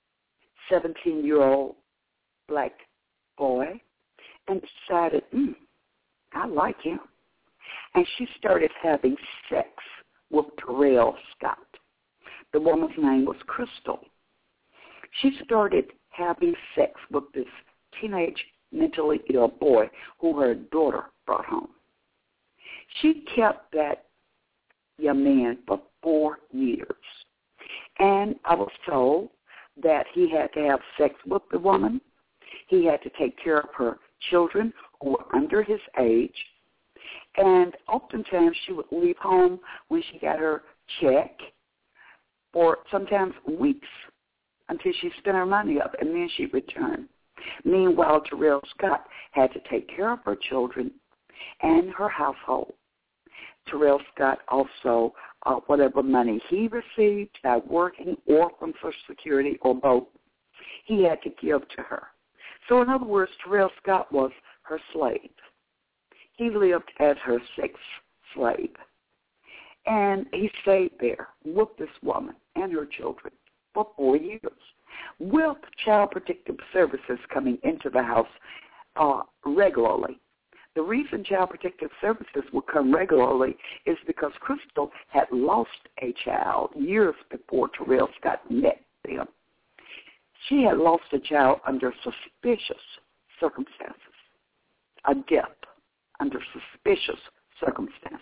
17-year-old black boy and decided, I like him. And she started having sex with Terrell Scott. The woman's name was Crystal. She started having sex with this teenage mentally ill boy who her daughter brought home. She kept that young man for 4 years. And I was told that he had to have sex with the woman. He had to take care of her children who were under his age. And oftentimes she would leave home when she got her check for sometimes weeks until she spent her money up, and then she'd return. Meanwhile, Terrell Scott had to take care of her children and her household. Terrell Scott also, whatever money he received by working or from Social Security or both, he had to give to her. So in other words, Terrell Scott was her slave. He lived as her sex slave. And he stayed there with this woman and her children for 4 years, with Child Protective Services coming into the house regularly. The reason Child Protective Services would come regularly is because Crystal had lost a child years before Terrell Scott met them. She had lost a child under suspicious circumstances, a death under suspicious circumstances.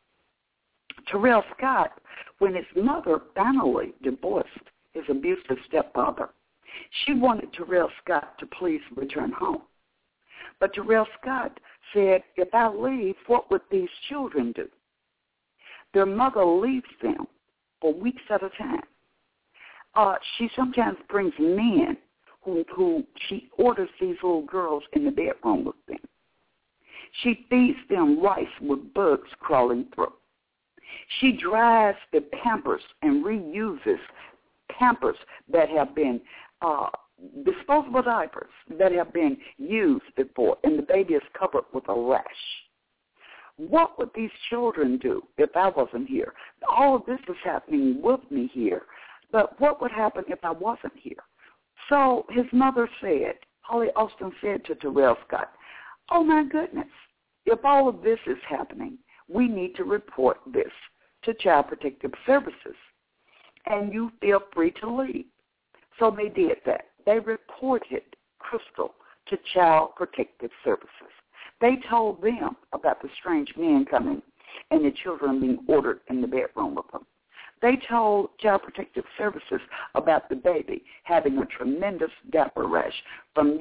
Terrell Scott, when his mother finally divorced his abusive stepfather, she wanted Terrell Scott to please return home. But Terrell Scott said, if I leave, what would these children do? Their mother leaves them for weeks at a time. She sometimes brings men who she orders these little girls in the bedroom with them. She feeds them rice with bugs crawling through. She dries the Pampers and reuses Pampers that have been disposable diapers that have been used before, and the baby is covered with a rash. What would these children do if I wasn't here? All of this is happening with me here, but what would happen if I wasn't here? So his mother said, Holly Austin said to Terrell Scott, oh my goodness, if all of this is happening, we need to report this to Child Protective Services, and you feel free to leave. So they did that. They reported Crystal to Child Protective Services. They told them about the strange men coming and the children being ordered in the bedroom with them. They told Child Protective Services about the baby having a tremendous diaper rash from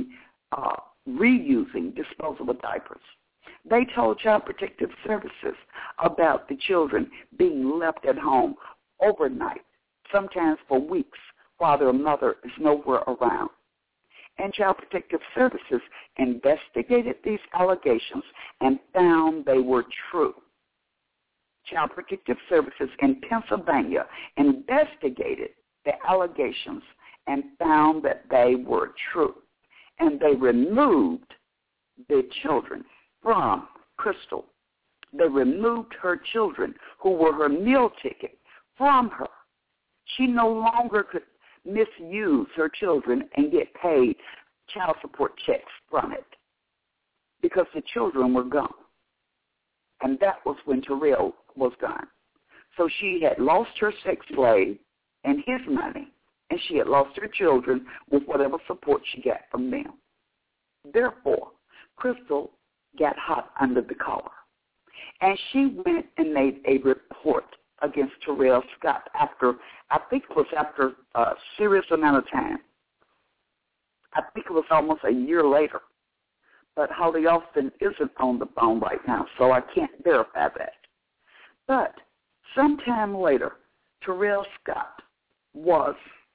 reusing disposable diapers. They told Child Protective Services about the children being left at home overnight, sometimes for weeks, while their mother is nowhere around. And Child Protective Services investigated these allegations and found they were true. Child Protective Services in Pennsylvania investigated the allegations and found that they were true. And they removed the children from Crystal. They removed her children, who were her meal ticket, from her. She no longer could misuse her children and get paid child support checks from it because the children were gone. And that was when Terrell was gone. So she had lost her sex slave and his money, and she had lost her children with whatever support she got from them. Therefore, Crystal got hot under the collar, and she went and made a report against Terrell Scott after a serious amount of time. I think it was almost a year later. But Holly Austin isn't on the phone right now, so I can't verify that. But sometime later, Terrell Scott was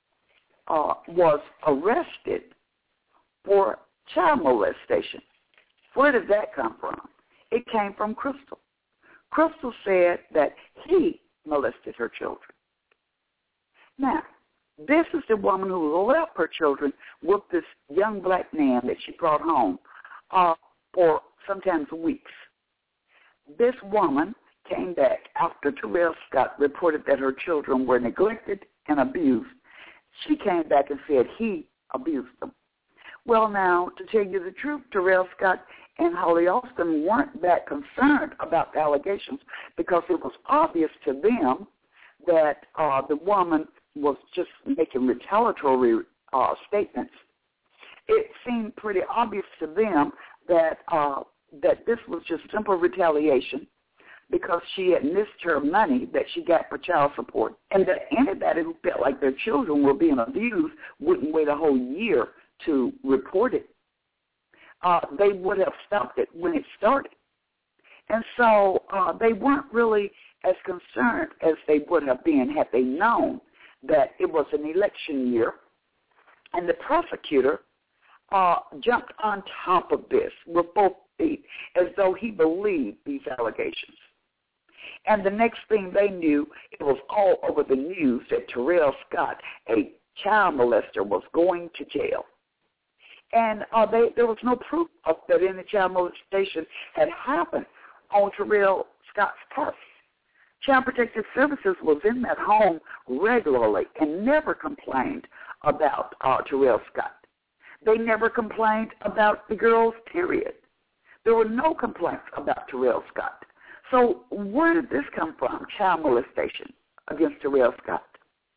arrested for child molestation. Where did that come from? It came from Crystal. Crystal said that he molested her children. Now, this is the woman who left her children with this young black man that she brought home for sometimes weeks. This woman came back after Terrell Scott reported that her children were neglected and abused. She came back and said he abused them. Well, now, to tell you the truth, Terrell Scott and Holly Austin weren't that concerned about the allegations because it was obvious to them that the woman was just making retaliatory statements. It seemed pretty obvious to them that this was just simple retaliation because she had missed her money that she got for child support, and that anybody who felt like their children were being abused wouldn't wait a whole year to report it. They would have stopped it when it started. And so they weren't really as concerned as they would have been had they known that it was an election year, and the prosecutor jumped on top of this with both feet as though he believed these allegations. And the next thing they knew, it was all over the news that Terrell Scott, a child molester, was going to jail. And there was no proof of that any child molestation had happened on Terrell Scott's part. Child Protective Services was in that home regularly and never complained about Terrell Scott. They never complained about the girls, period. There were no complaints about Terrell Scott. So where did this come from, child molestation against Terrell Scott?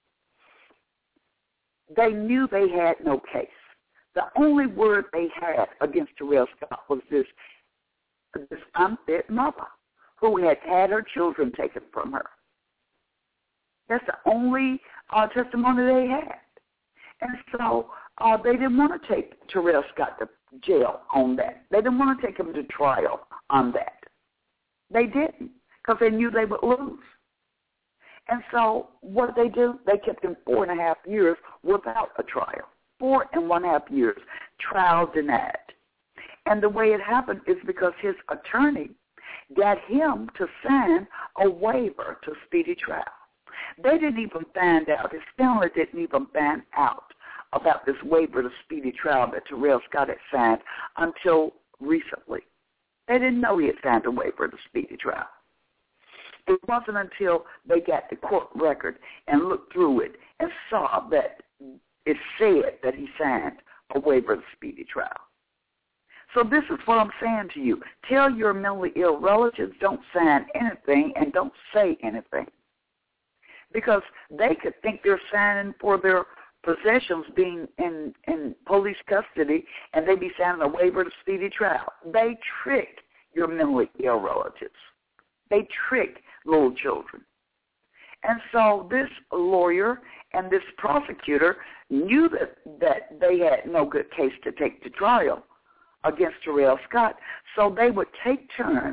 They knew they had no case. The only word they had against Terrell Scott was this unfit mother who had had her children taken from her. That's the only testimony they had. And so they didn't want to take Terrell Scott jail on that. They didn't want to take him to trial on that. They didn't, because they knew they would lose. And so what did they do? They kept him 4.5 years without a trial. 4.5 years, trial denied. And the way it happened is because his attorney got him to sign a waiver to speedy trial. They didn't even find out, his family didn't even find out about this waiver to speedy trial that Terrell Scott had signed until recently. They didn't know he had signed a waiver to speedy trial. It wasn't until they got the court record and looked through it and saw that it said that he signed a waiver to speedy trial. So this is what I'm saying to you. Tell your mentally ill relatives don't sign anything and don't say anything. Because they could think they're signing for their possessions being in police custody, and they be signing a waiver to speedy trial. They trick your mentally ill relatives. They trick little children. And so this lawyer and this prosecutor knew that they had no good case to take to trial against Terrell Scott, so they would take turns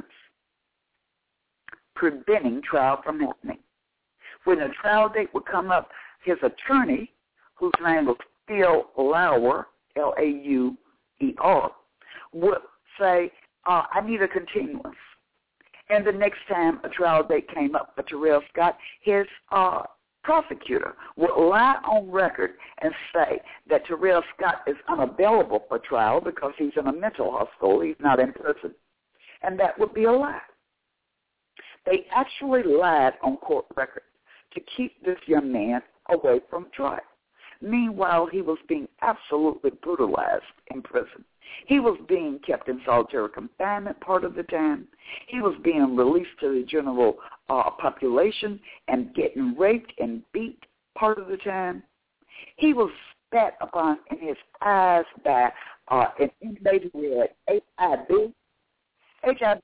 preventing trial from happening. When a trial date would come up, his attorney, whose name was Phil Lauer, L-A-U-E-R, would say, I need a continuance. And the next time a trial date came up for Terrell Scott, his prosecutor would lie on record and say that Terrell Scott is unavailable for trial because he's in a mental hospital, he's not in prison. And that would be a lie. They actually lied on court record to keep this young man away from trial. Meanwhile, he was being absolutely brutalized in prison. He was being kept in solitary confinement part of the time. He was being released to the general population and getting raped and beat part of the time. He was spat upon in his eyes by an inmate who had HIV.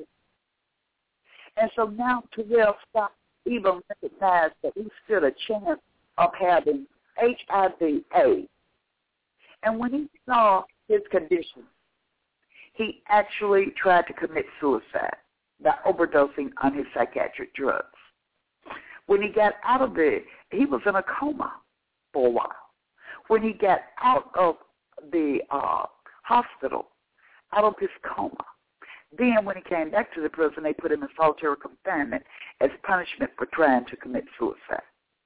And so now Terrell Scott even recognized that he stood a chance of having HIV/AIDS. And when he saw his condition, he actually tried to commit suicide by overdosing on his psychiatric drugs. When he got out of he was in a coma for a while. When he got out of the hospital, out of his coma, then when he came back to the prison, they put him in solitary confinement as punishment for trying to commit suicide.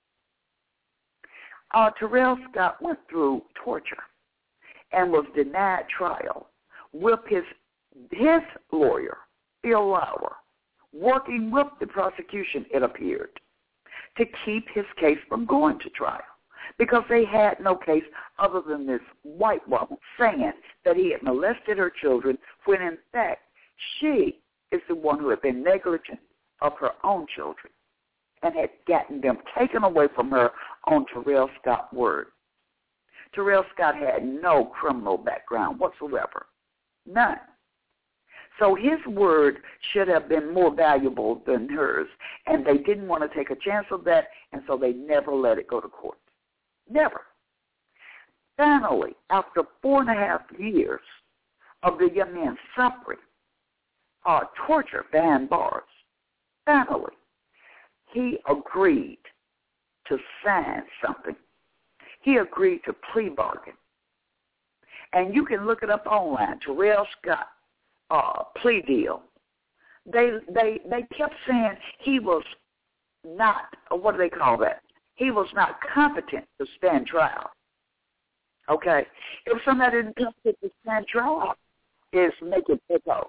Terrell Scott went through torture and was denied trial with his lawyer, Phil Lauer, working with the prosecution, it appeared, to keep his case from going to trial because they had no case other than this white woman saying that he had molested her children when, in fact, she is the one who had been negligent of her own children and had gotten them taken away from her on Terrell Scott's word. Terrell Scott had no criminal background whatsoever, none. So his word should have been more valuable than hers, and they didn't want to take a chance of that, and so they never let it go to court. Never. Finally, after 4.5 years of the young man suffering torture behind bars, finally, he agreed to sign something. He agreed to plea bargain. And you can look it up online, Terrell Scott plea deal. They kept saying he was not, what do they call that? He was not competent to stand trial. Okay? If somebody isn't competent to stand trial, it's make it echo.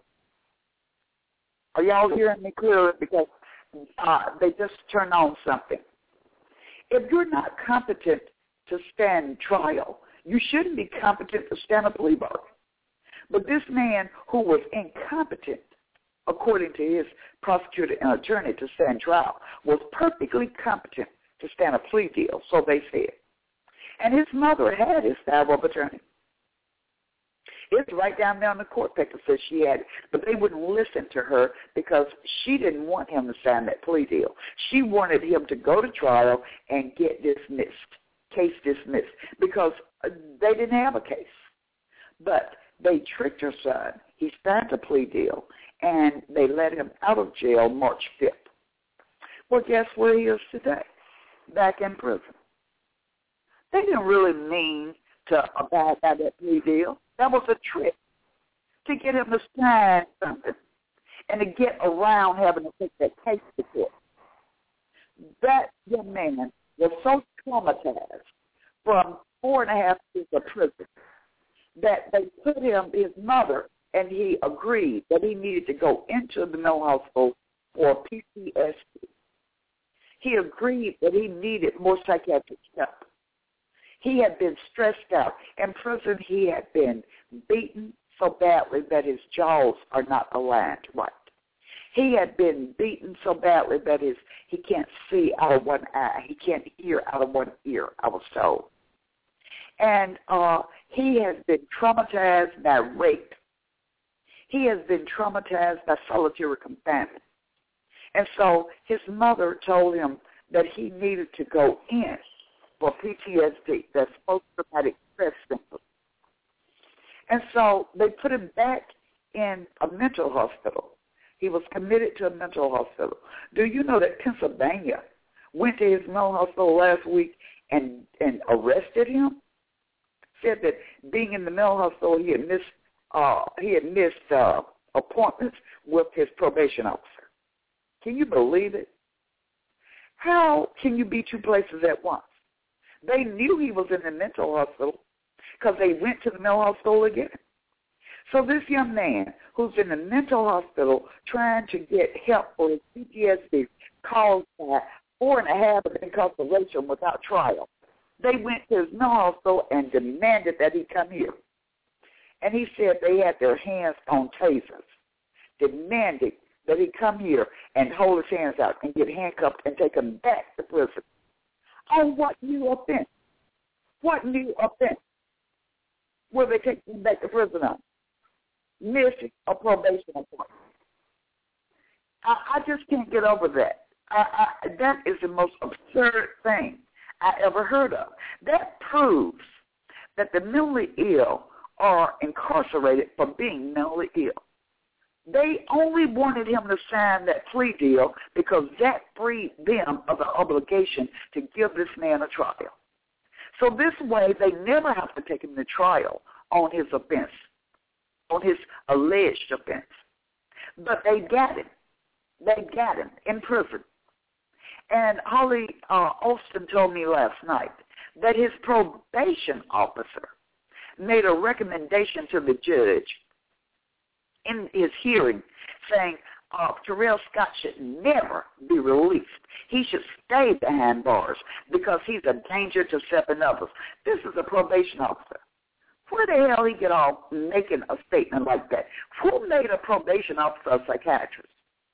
Are y'all hearing me clearly? Because they just turned on something. If you're not competent to stand trial, you shouldn't be competent to stand a plea bargain. But this man who was incompetent, according to his prosecutor and attorney, to stand trial, was perfectly competent to stand a plea deal, so they said. And his mother had his power of attorney. It's right down there on the court paper says she had it, but they wouldn't listen to her because she didn't want him to sign that plea deal. She wanted him to go to trial and get dismissed, case dismissed, because they didn't have a case. But they tricked her son. He signed a plea deal, and they let him out of jail March 5th. Well, guess where he is today? Back in prison. They didn't really mean to abide by that plea deal. That was a trick to get him to sign something and to get around having to take that case to court. That young man was so traumatized from 4.5 years of prison that they put him, his mother, and he agreed that he needed to go into the mental hospital for PTSD. He agreed that he needed more psychiatric help. He had been stressed out. In prison, he had been beaten so badly that his jaws are not aligned right. He had been beaten so badly that he can't see out of one eye. He can't hear out of one ear, I was told. And he has been traumatized by rape. He has been traumatized by solitary confinement. And so his mother told him that he needed to go in for PTSD, that's post-traumatic stress syndrome. And so they put him back in a mental hospital. He was committed to a mental hospital. Do you know that Pennsylvania went to his mental hospital last week and arrested him? Said that being in the mental hospital, he had missed appointments with his probation officer. Can you believe it? How can you be two places at once? They knew he was in the mental hospital because they went to the mental hospital again. So this young man who's in the mental hospital trying to get help for his PTSD caused by 4.5 of incarceration without trial. They went to his mental hospital and demanded that he come here. And he said they had their hands on tasers, demanding that he come here and hold his hands out and get handcuffed and take him back to prison. On what new offense? What new offense will they take him back to prison on? Missing a probation appointment. I just can't get over that. That is the most absurd thing I ever heard of. That proves that the mentally ill are incarcerated for being mentally ill. They only wanted him to sign that plea deal because that freed them of the obligation to give this man a trial. So this way, they never have to take him to trial on his offense, on his alleged offense. But they got him. They got him in prison. And Holly Austin told me last night that his probation officer made a recommendation to the judge in his hearing saying Terrell Scott should never be released. He should stay behind bars because he's a danger to 7 others. This is a probation officer. Where the hell he get off making a statement like that? Who made a probation officer a psychiatrist?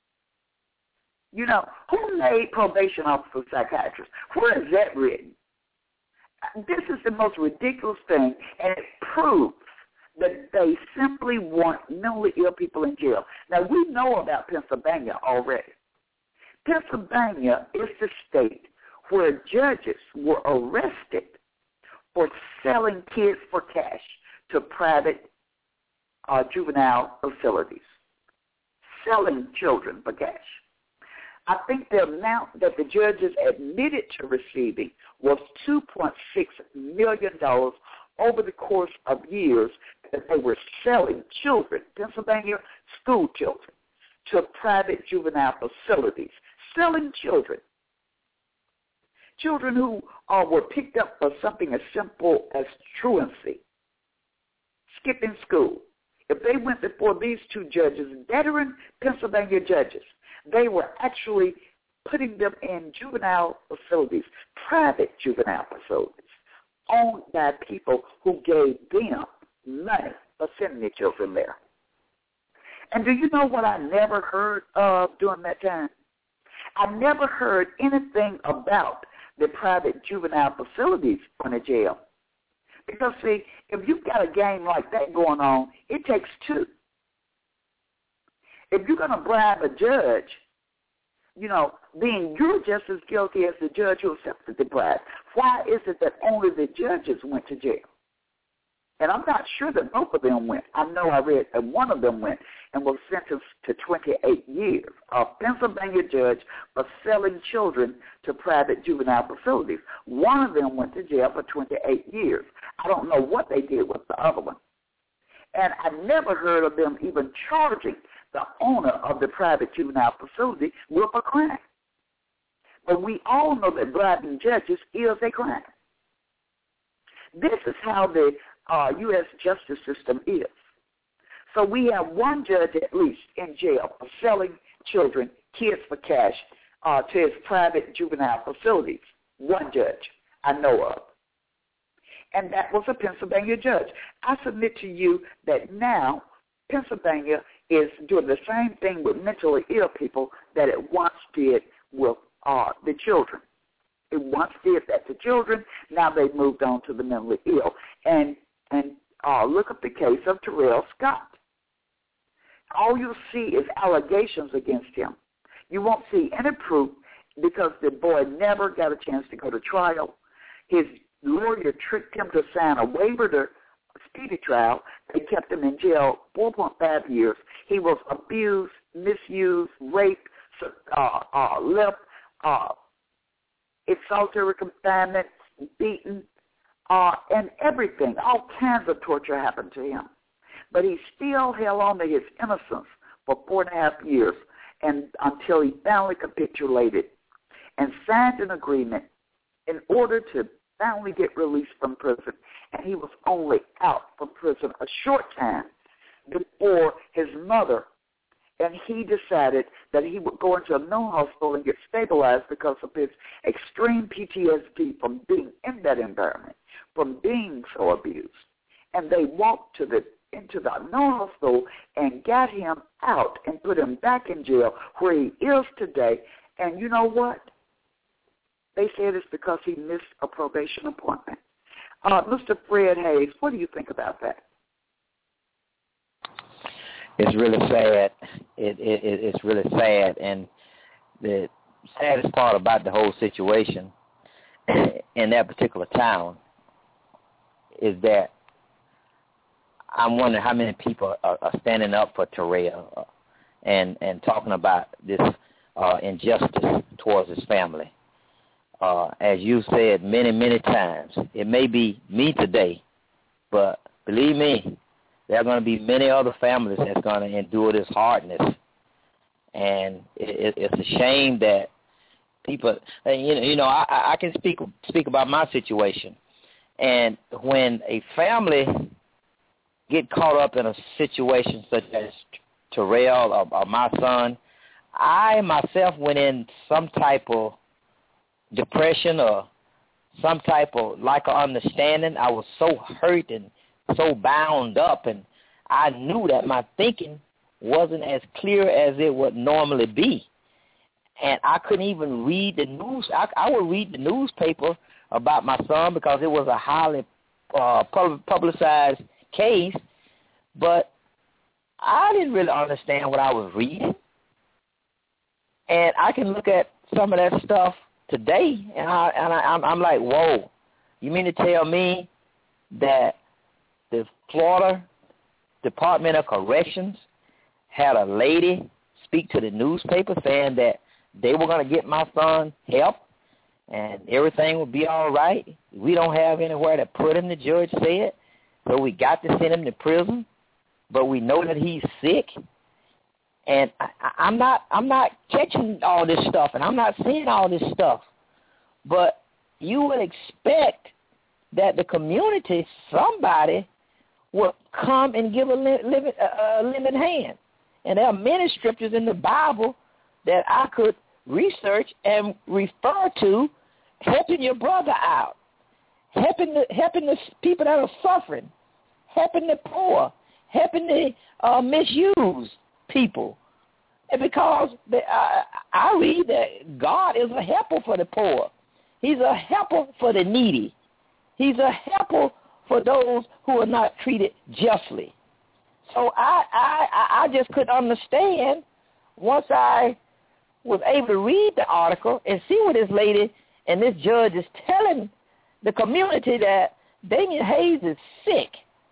You know, who made probation officer a psychiatrist? Where is that written? This is the most ridiculous thing, and it proves that they simply want mentally ill people in jail. Now, we know about Pennsylvania already. Pennsylvania is the state where judges were arrested for selling kids for cash to private juvenile facilities, selling children for cash. I think the amount that the judges admitted to receiving was $2.6 million over the course of years that they were selling children, Pennsylvania school children, to private juvenile facilities, selling children. Children who were picked up for something as simple as truancy, skipping school. If they went before these two judges, veteran Pennsylvania judges, they were actually putting them in juvenile facilities, private juvenile facilities, owned by people who gave them money for sending their children there. And do you know what I never heard of during that time? I never heard anything about the private juvenile facilities on a jail. Because, see, if you've got a game like that going on, it takes two. If you're going to bribe a judge, you know, then you're just as guilty as the judge who accepted the bribe. Why is it that only the judges went to jail? And I'm not sure that both of them went. I know I read that one of them went and was sentenced to 28 years. A Pennsylvania judge for selling children to private juvenile facilities. One of them went to jail for 28 years. I don't know what they did with the other one. And I never heard of them even charging the owner of the private juvenile facility with a crime. But we all know that bribing judges is a crime. This is how the U.S. justice system is. So we have one judge at least in jail for selling children, kids for cash, to his private juvenile facilities. One judge I know of. And that was a Pennsylvania judge. I submit to you that now Pennsylvania is doing the same thing with mentally ill people that it once did with the children. It once did that to children. Now they've moved on to the mentally ill. And look up the case of Terrell Scott. All you'll see is allegations against him. You won't see any proof because the boy never got a chance to go to trial. His lawyer tricked him to sign a waiver to speedy trial. They kept him in jail 4.5 years. He was abused, misused, raped, solitary confinement, beaten, and everything. All kinds of torture happened to him. But he still held on to his innocence for 4.5 years and until he finally capitulated and signed an agreement in order to finally get released from prison. And he was only out from prison a short time before his mother and he decided that he would go into a mental hospital and get stabilized because of his extreme PTSD from being in that environment, from being so abused. And they walked into the mental hospital and got him out and put him back in jail where he is today. And you know what? They said it's because he missed a probation appointment. Mr. Fred Hayes, what do you think about that? It's really sad. It's really sad. And the saddest part about the whole situation in that particular town is that I'm wondering how many people are standing up for Terrell and talking about this injustice towards his family. As you said many, many times, it may be me today, but believe me, there are going to be many other families that's going to endure this hardness. And it's a shame that people, I can speak about my situation. And when a family get caught up in a situation such as Terrell or my son, I myself went in some type of depression or some type of lack of understanding. I was so hurt and so bound up, and I knew that my thinking wasn't as clear as it would normally be. And I couldn't even read the news. I would read the newspaper about my son because it was a highly publicized case, but I didn't really understand what I was reading. And I can look at some of that stuff today, and I'm like, whoa, you mean to tell me that the Florida Department of Corrections had a lady speak to the newspaper saying that they were going to get my son help and everything would be all right? We don't have anywhere to put him, the judge said, so we got to send him to prison, but we know that he's sick. And I'm not catching all this stuff, and I'm not seeing all this stuff. But you would expect that the community, somebody, would come and give a lending hand. And there are many scriptures in the Bible that I could research and refer to, helping your brother out, helping the people that are suffering, helping the poor, helping the misused people. And because I read that God is a helper for the poor. He's a helper for the needy. He's a helper for those who are not treated justly. So I just couldn't understand once I was able to read the article and see what this lady and this judge is telling the community, that Damian Hayes is sick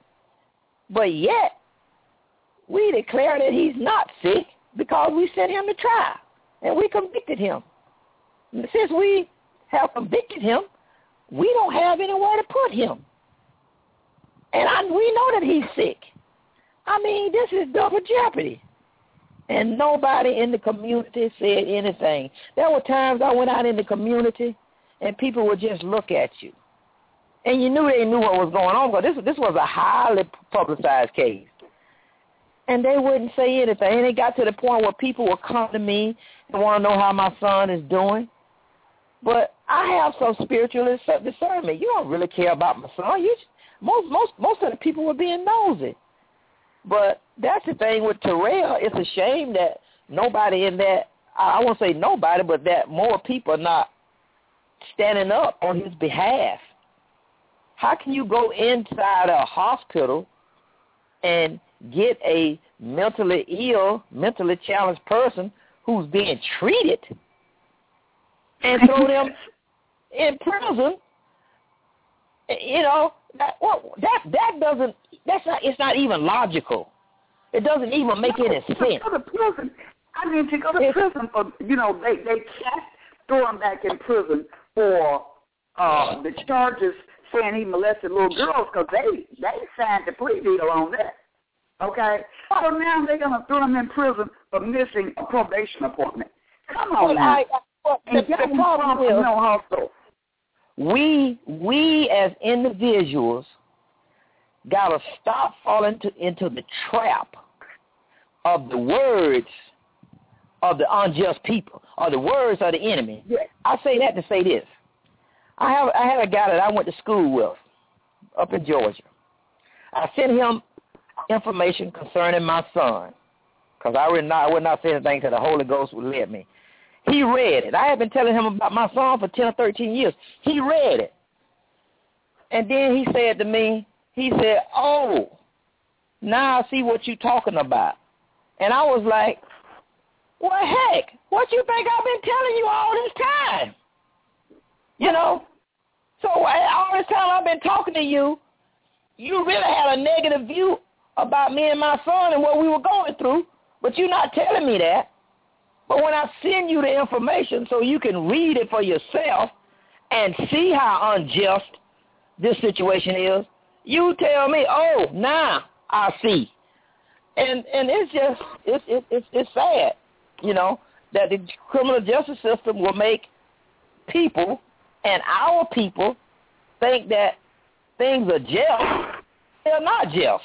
But yet, we declare that he's not sick because we sent him to trial, and we convicted him. And since we have convicted him, we don't have anywhere to put him. And we know that he's sick. I mean, this is double jeopardy. And nobody in the community said anything. There were times I went out in the community, and people would just look at you. And you knew they knew what was going on, because this was a highly publicized case. And they wouldn't say anything. And it got to the point where people would come to me and want to know how my son is doing. But I have some spiritual discernment. You don't really care about my son. Most of the people were being nosy. But that's the thing with Terrell. It's a shame that nobody in that, I won't say nobody, but that more people are not standing up on his behalf. How can you go inside a hospital and get a mentally ill, mentally challenged person who's being treated and throw them in prison? You know, it's not even logical. It doesn't even make any sense. To go to prison. I mean, to go to prison for, they can't throw him back in prison for the charges saying he molested little girls, because they signed the plea deal on that. Okay? So now they're going to throw him in prison for missing a probation appointment. Come on now. The problem is, also. We as individuals got to stop falling into the trap of the words of the unjust people, or the words of the enemy. Yes. I say that to say this. I had a guy that I went to school with up in Georgia. I sent him information concerning my son, because I would not say anything until the Holy Ghost would let me. He read it. I had been telling him about my son for 10 or 13 years. He read it. And then he said to me, oh, now I see what you're talking about. And I was like, well, heck, what you think I've been telling you all this time? You know? So all this time I've been talking to you, you really had a negative view about me and my son and what we were going through, but you're not telling me that. But when I send you the information so you can read it for yourself and see how unjust this situation is, you tell me, oh, now I see. And it's just, it's sad, that the criminal justice system will make people and our people think that things are just. They're not just.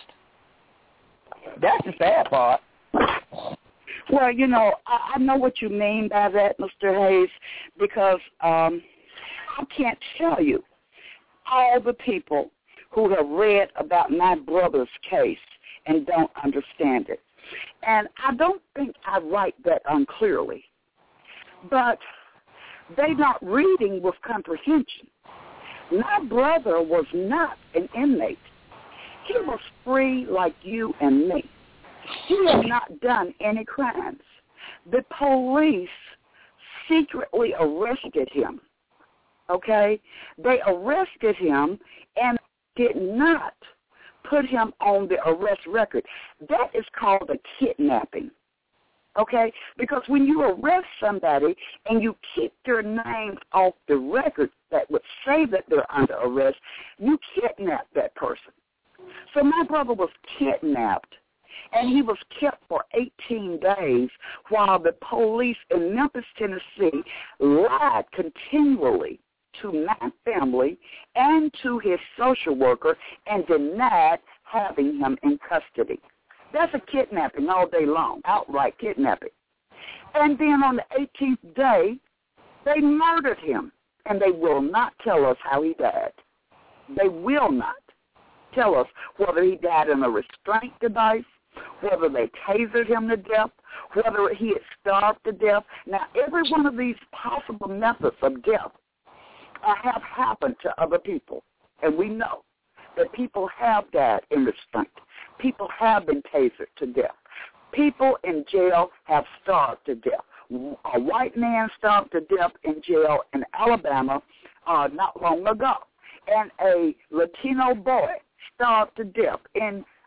That's the sad part. Well, I know what you mean by that, Mr. Hayes, because I can't tell you all the people who have read about my brother's case and don't understand it. And I don't think I write that unclearly, but they're not reading with comprehension. My brother was not an inmate. He was free like you and me. He had not done any crimes. The police secretly arrested him, okay? They arrested him and did not put him on the arrest record. That is called a kidnapping, okay? Because when you arrest somebody and you keep their names off the record that would say that they're under arrest, you kidnap that person. So my brother was kidnapped, and he was kept for 18 days while the police in Memphis, Tennessee, lied continually to my family and to his social worker and denied having him in custody. That's a kidnapping all day long, outright kidnapping. And then on the 18th day, they murdered him, and they will not tell us how he died. They will not tell us whether he died in a restraint device, whether they tasered him to death, whether he had starved to death. Now, every one of these possible methods of death have happened to other people, and we know that people have died in restraint. People have been tasered to death. People in jail have starved to death. A white man starved to death in jail in Alabama not long ago, and a Latino boy starved to death in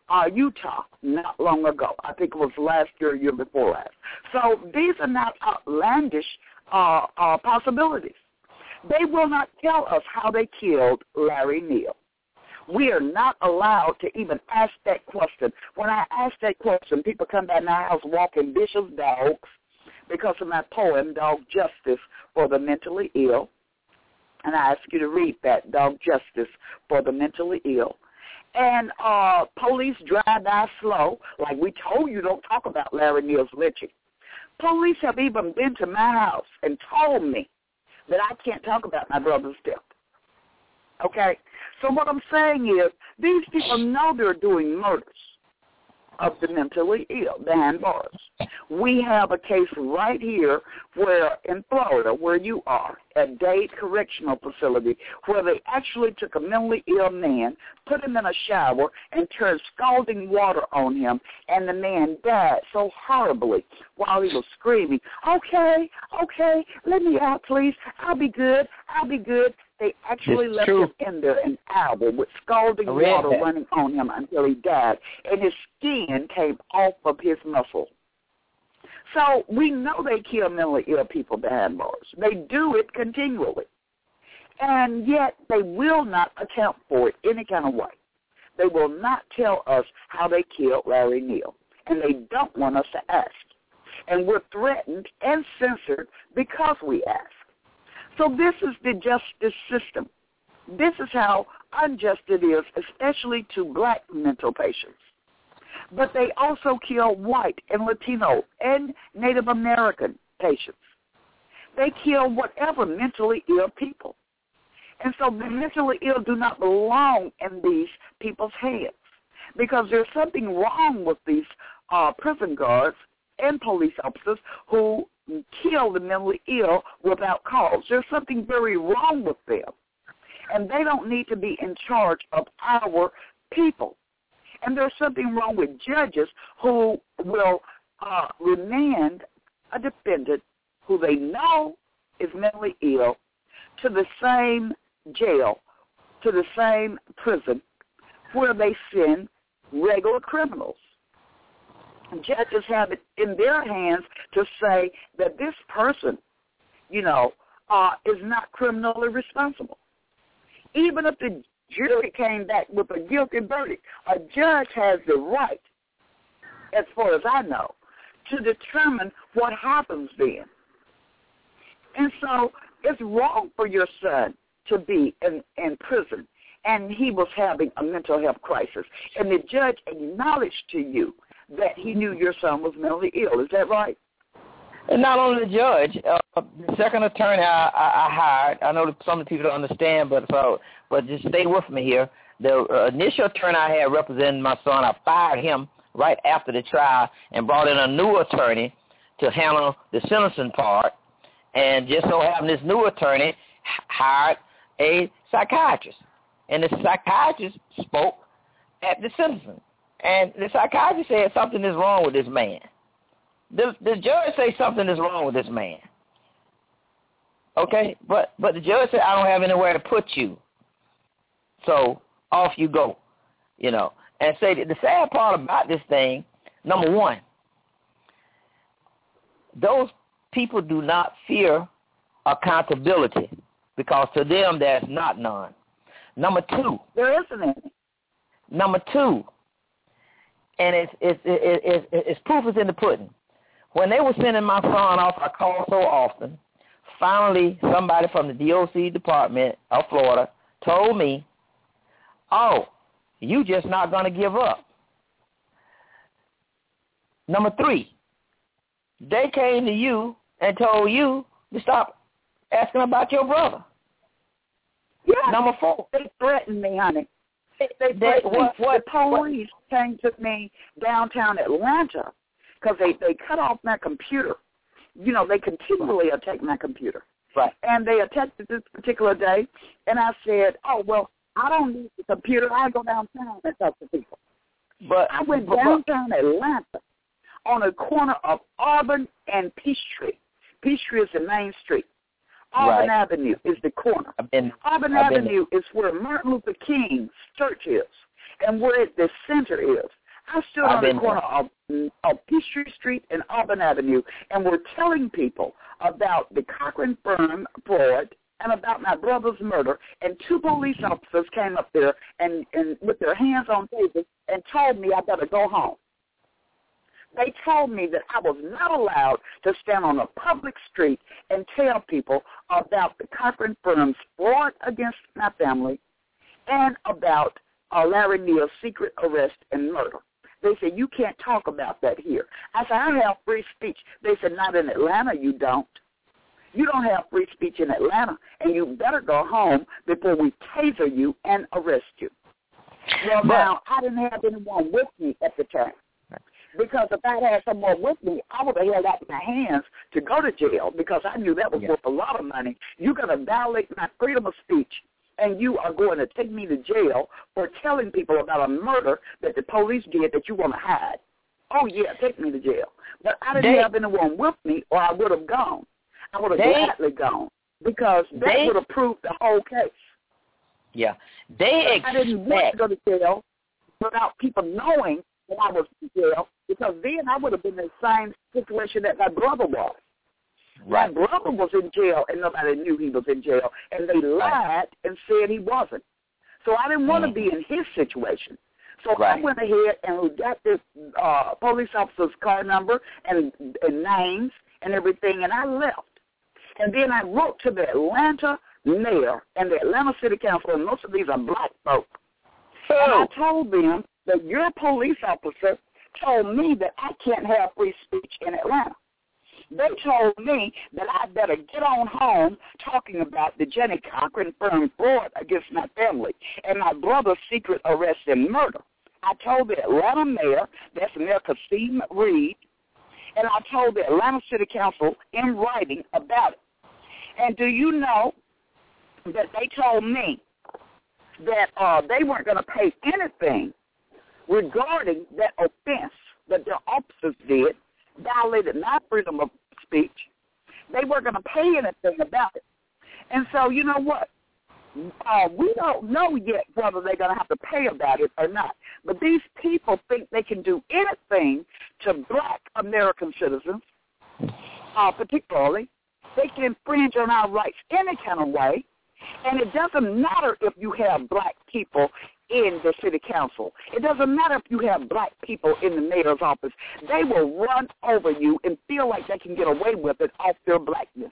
Utah not long ago. I think it was last year or year before last. So these are not outlandish possibilities. They will not tell us how they killed Larry Neal. We are not allowed to even ask that question. When I ask that question, people come by my house walking vicious dogs because of my poem, Dog Justice for the Mentally Ill. And I ask you to read that, Dog Justice for the Mentally Ill. And police drive by slow, like we told you don't talk about Larry Neal's lynching. Police have even been to my house and told me that I can't talk about my brother's death. Okay? So what I'm saying is these people know they're doing murders of the mentally ill behind bars. We have a case right here where in Florida, where you are, at Dade Correctional Facility, where they actually took a mentally ill man, put him in a shower, and turned scalding water on him, and the man died so horribly while he was screaming, okay, let me out, please. I'll be good. They actually left him in there an hour with scalding water running on him until he died, and his skin came off of his muscle. So we know they kill mentally ill people behind bars. They do it continually. And yet they will not account for it any kind of way. They will not tell us how they killed Larry Neal, and they don't want us to ask. And we're threatened and censored because we ask. So this is the justice system. This is how unjust it is, especially to black mental patients. But they also kill white and Latino and Native American patients. They kill whatever mentally ill people. And so the mentally ill do not belong in these people's hands because there's something wrong with these prison guards and police officers who kill the mentally ill without cause. There's something very wrong with them. And they don't need to be in charge of our people. And there's something wrong with judges who will remand a defendant who they know is mentally ill to the same jail, to the same prison where they send regular criminals. Judges have it in their hands to say that this person, is not criminally responsible. Even if the jury came back with a guilty verdict, a judge has the right, as far as I know, to determine what happens then. And so it's wrong for your son to be in prison, and he was having a mental health crisis, and the judge acknowledged to you that he knew your son was mentally ill. Is that right? And not only the judge, the second attorney I hired, I know that some of the people don't understand, but just stay with me here. The initial attorney I had representing my son, I fired him right after the trial and brought in a new attorney to handle the sentencing part. And just so happened this new attorney hired a psychiatrist. And the psychiatrist spoke at the sentencing. And the psychiatrist said something is wrong with this man. The judge said something is wrong with this man. Okay? But the judge said, I don't have anywhere to put you. So off you go. And say that the sad part about this thing, number one, those people do not fear accountability because to them there's not none. Number two. There isn't any. Number two. And it's proof is in the pudding. When they were sending my son off, I called so often. Finally, somebody from the DOC department of Florida told me, "Oh, you just not going to give up." Number three, they came to you and told you to stop asking about your brother. Yeah. Number four, they threatened me, honey. The police came to me downtown Atlanta because they cut off my computer. They continually attack my computer. Right. And they attacked it this particular day, and I said, oh, well, I don't need the computer. I go downtown and talk to people. But I went downtown Atlanta on a corner of Auburn and Peachtree. Peachtree is the main street. Auburn Avenue is the corner. Auburn Avenue is where Martin Luther King's church is. and where the center is. I stood on the corner of Peachtree Street and Auburn Avenue, and we're telling people about the Cochran firm fraud and about my brother's murder, and 2 police officers came up there and with their hands on tables and told me I better go home. They told me that I was not allowed to stand on a public street and tell people about the Cochran firm's fraud against my family and about Larry Neal's secret arrest and murder. They said, you can't talk about that here. I said, I have free speech. They said, not in Atlanta, you don't. You don't have free speech in Atlanta, and you better go home before we taser you and arrest you. Well, now, I didn't have anyone with me at the time. Because if I had someone with me, I would have held out my hands to go to jail because I knew that was worth a lot of money. You're going to violate my freedom of speech, and you are going to take me to jail for telling people about a murder that the police did that you want to hide. Oh, yeah, take me to jail. But I didn't have anyone with me, or I would have gone. I would have gladly gone because that would have proved the whole case. Yeah. I didn't want to go to jail without people knowing that I was in jail because then I would have been in the same situation that my brother was. Right. My brother was in jail, and nobody knew he was in jail, and they lied and said he wasn't. So I didn't want to be in his situation. So I went ahead and got this police officer's car number and names and everything, and I left. And then I wrote to the Atlanta mayor and the Atlanta City Council, and most of these are black folk. And I told them that your police officer told me that I can't have free speech in Atlanta. They told me that I better get on home talking about the Jenny Cochran firm fraud against my family and my brother's secret arrest and murder. I told the Atlanta mayor, that's Mayor Kasim Reed, and I told the Atlanta City Council in writing about it. And do you know that they told me that they weren't going to pay anything regarding that offense that their officers did, violated my freedom of speech. They weren't going to pay anything about it. And so, you know what? We don't know yet whether they're going to have to pay about it or not. But these people think they can do anything to black American citizens, particularly. They can infringe on our rights any kind of way. And it doesn't matter if you have black people in the city council. It doesn't matter if you have black people in the mayor's office. They will run over you and feel like they can get away with it off their blackness.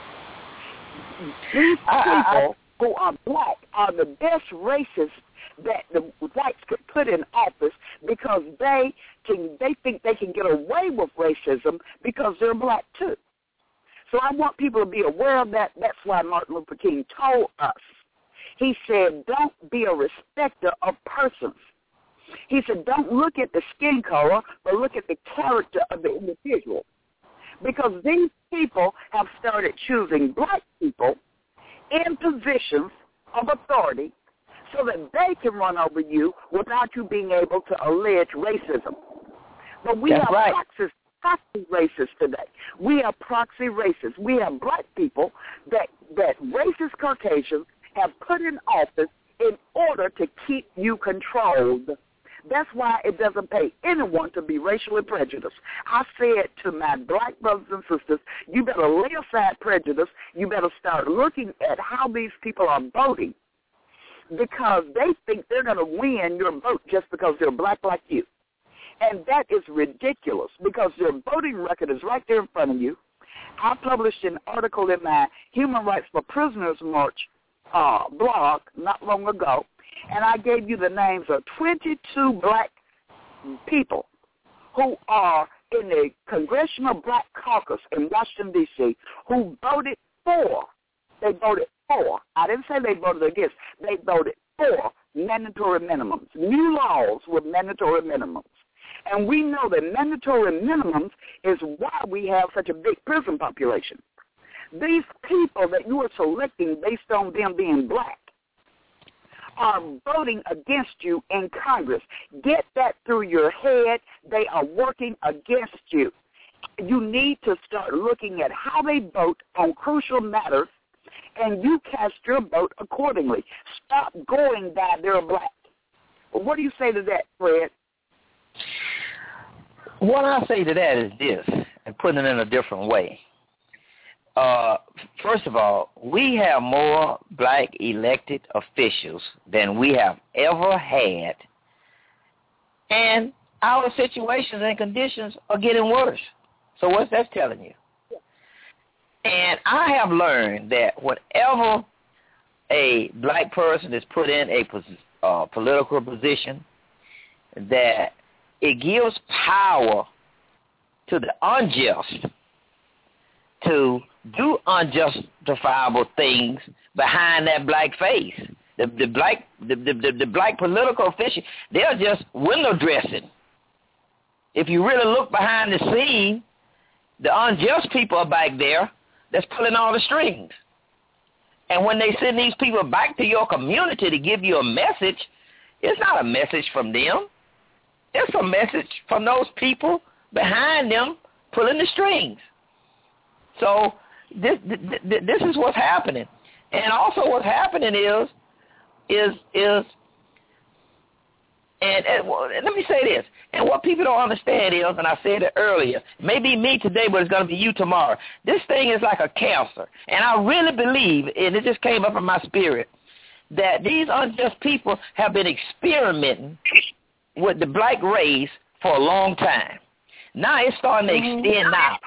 These people who are black are the best racists that the whites could put in office because they think they can get away with racism because they're black too. So I want people to be aware of that. That's why Martin Luther King told us. He said, don't be a respecter of persons. He said, don't look at the skin color, but look at the character of the individual. Because these people have started choosing black people in positions of authority so that they can run over you without you being able to allege racism. But we have proxy racists today. We have proxy racists. We have black people that racist Caucasians have put in office in order to keep you controlled. That's why it doesn't pay anyone to be racially prejudiced. I said to my black brothers and sisters, you better lay aside prejudice. You better start looking at how these people are voting because they think they're going to win your vote just because they're black like you. And that is ridiculous because their voting record is right there in front of you. I published an article in my Human Rights for Prisoners March blog not long ago, and I gave you the names of 22 black people who are in the Congressional Black Caucus in Washington, D.C., who voted for. They voted for. I didn't say they voted against. They voted for mandatory minimums, new laws with mandatory minimums. And we know that mandatory minimums is why we have such a big prison population. These people that you are selecting based on them being black are voting against you in Congress. Get that through your head. They are working against you. You need to start looking at how they vote on crucial matters, and you cast your vote accordingly. Stop going by they're black. What do you say to that, Fred? What I say to that is this, and putting it in a different way. First of all, we have more black elected officials than we have ever had, and our situations and conditions are getting worse. So what's that telling you? And I have learned that whenever a black person is put in a political position, that it gives power to the unjust to do unjustifiable things behind that black face. The black political officials, they're just window dressing. If you really look behind the scene, the unjust people are back there that's pulling all the strings. And when they send these people back to your community to give you a message, it's not a message from them. It's a message from those people behind them pulling the strings. So this is what's happening. And also what's happening is let me say this, and what people don't understand is, and I said it earlier, maybe me today, but it's going to be you tomorrow. This thing is like a cancer, and I really believe, and it just came up in my spirit, that these unjust people have been experimenting with the black race for a long time. Now it's starting to extend out.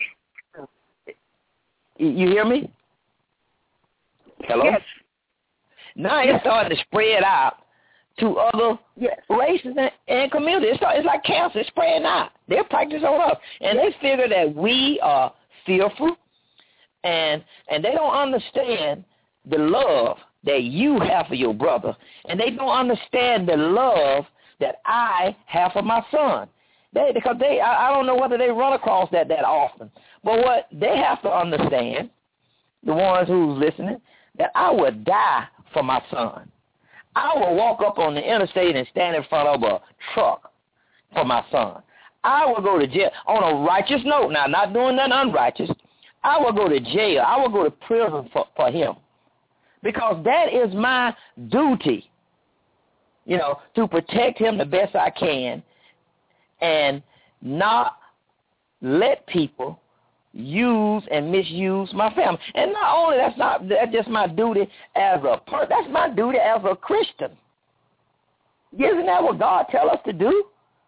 You hear me? Hello? Yes. Now it's starting to spread out to other races and communities. It's like cancer. It's spreading out. They're practicing on us. And they figure that we are fearful, and they don't understand the love that you have for your brother, and they don't understand the love that I have for my son. Because I don't know whether they run across that often. But what they have to understand, the ones who's listening, that I would die for my son. I will walk up on the interstate and stand in front of a truck for my son. I will go to jail on a righteous note. Now, not doing nothing unrighteous. I will go to jail. I will go to prison for him. Because that is my duty, to protect him the best I can and not let people use and misuse my family. And not only that's just my duty as a person, that's my duty as a Christian. Isn't that what God tell us to do?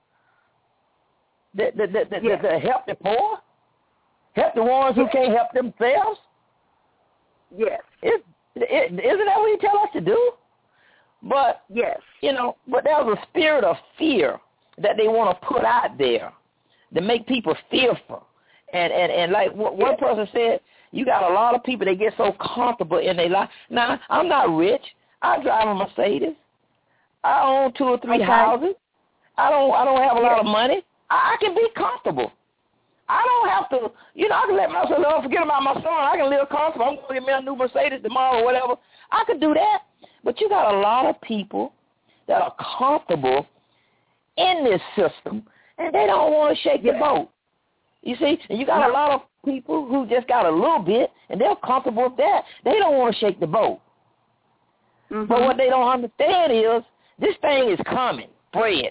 To help the poor? Help the ones who can't help themselves? Yes. Isn't that what he tell us to do? But, yes. But there's a spirit of fear that they want to put out there to make people fearful. And like one person said, you got a lot of people, they get so comfortable in their life. Now, I'm not rich. I drive a Mercedes. I own 2 or 3 houses. I don't have a lot of money. I can be comfortable. I don't have to, I can let myself forget about my son. I can live comfortable. I'm going to get me a new Mercedes tomorrow or whatever. I could do that. But you got a lot of people that are comfortable in this system, and they don't want to shake the boat. You see, and you got a lot of people who just got a little bit, and they're comfortable with that. They don't want to shake the boat. Mm-hmm. But what they don't understand is this thing is coming, spreading.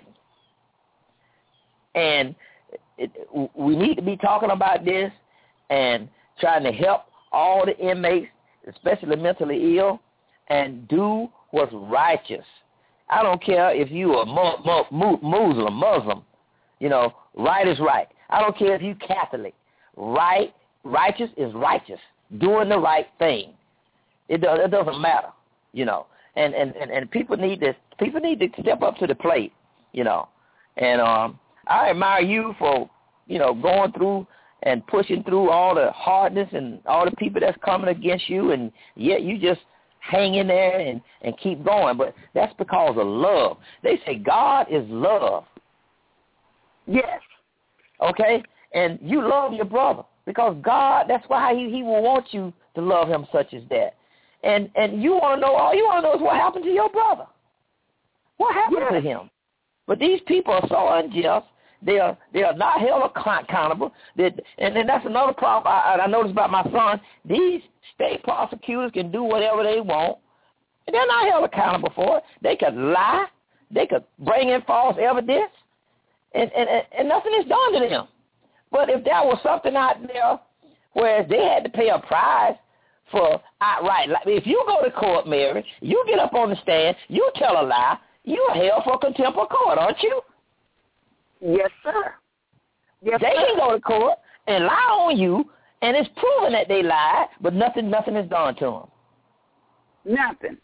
And we need to be talking about this and trying to help all the inmates, especially mentally ill, and do what's righteous. I don't care if you are Muslim, right is right. I don't care if you Catholic. Righteous is righteous. Doing the right thing. It doesn't matter, And people need to step up to the plate, And I admire you for, going through and pushing through all the hardness and all the people that's coming against you, and yet you just hang in there and keep going. But that's because of love. They say God is love. Yes. Okay? And you love your brother because God, that's why he will want you to love him such as that. And you want to know, all you want to know is what happened to your brother. What happened to him? But these people are so unjust. They are not held accountable. And then that's another problem I noticed about my son. These state prosecutors can do whatever they want. And they're not held accountable for it. They can lie. They could bring in false evidence, and nothing is done to them. But if there was something out there where they had to pay a price for outright, like if you go to court, Mary, you get up on the stand, you tell a lie, you're held for contempt of court, aren't you? Yes, sir. Yes, they sir. can go to court and lie on you, and it's proven that they lied, but nothing is done to them. Nothing.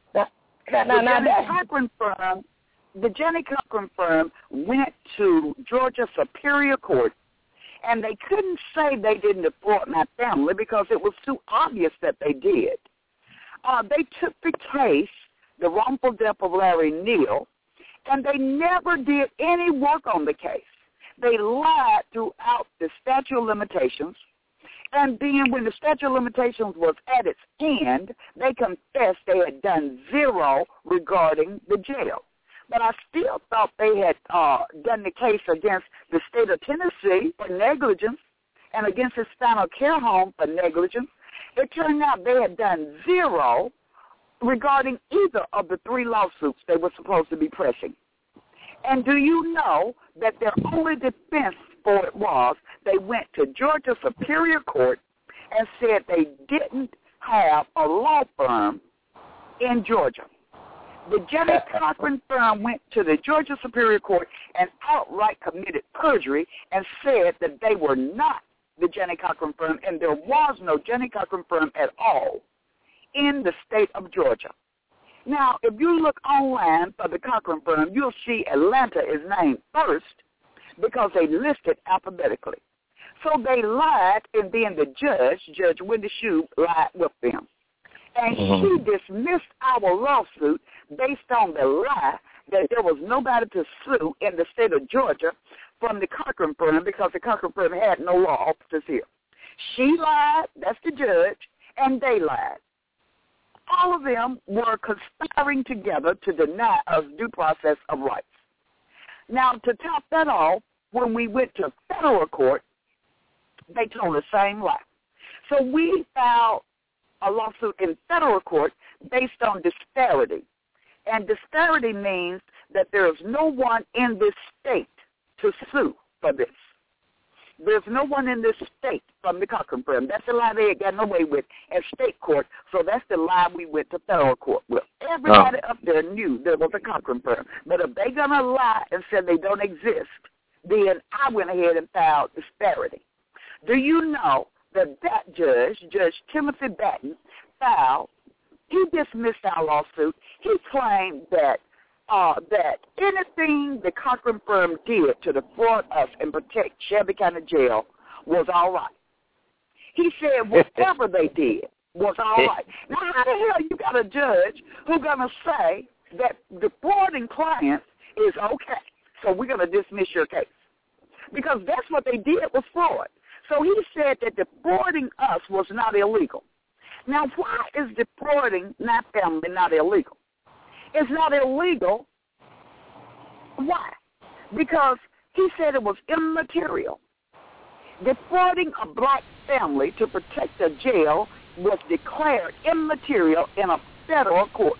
The Jenny Cochran firm went to Georgia Superior Court, and they couldn't say they didn't defraud my family because it was too obvious that they did. They took the case, the wrongful death of Larry Neal, and they never did any work on the case. They lied throughout the statute of limitations, and then when the statute of limitations was at its end, they confessed they had done zero regarding the jail. But I still thought they had done the case against the state of Tennessee for negligence and against the Spinal Care Home for negligence. It turned out they had done zero regarding either of the three lawsuits they were supposed to be pressing. And do you know that their only defense for it was they went to Georgia Superior Court and said they didn't have a law firm in Georgia. The Jenny Cochran firm went to the Georgia Superior Court and outright committed perjury and said that they were not the Jenny Cochran firm, and there was no Jenny Cochran firm at all in the state of Georgia. Now, if you look online for the Cochran firm, you'll see Atlanta is named first because they listed alphabetically. So they lied, and then the judge, Judge Wendy Shue, lied with them. And she dismissed our lawsuit based on the lie that there was nobody to sue in the state of Georgia from the Cochran firm because the Cochran firm had no law offices here. She lied, that's the judge, and they lied. All of them were conspiring together to deny us due process of rights. Now, to top that off, when we went to federal court, they told the same lie. So we filed a lawsuit in federal court based on disparity. And disparity means that there is no one in this state to sue for this. There's no one in this state from the Cochran firm. That's the lie they had gotten away with at state court, so that's the lie we went to federal court with. Everybody up there knew there was a Cochran firm. But if they're going to lie and say they don't exist, then I went ahead and filed disparity. Do you know that judge, Judge Timothy Batten, he dismissed our lawsuit. He claimed that anything the Cochran firm did to defraud us and protect Shelby County Jail was all right. He said whatever they did was all right. Now, how the hell you got a judge who's going to say that defrauding clients is okay, so we're going to dismiss your case? Because that's what they did was fraud. So he said that defrauding us was not illegal. Now, why is defrauding my family not illegal? It's not illegal. Why? Because he said it was immaterial. Defrauding a black family to protect a jail was declared immaterial in a federal court.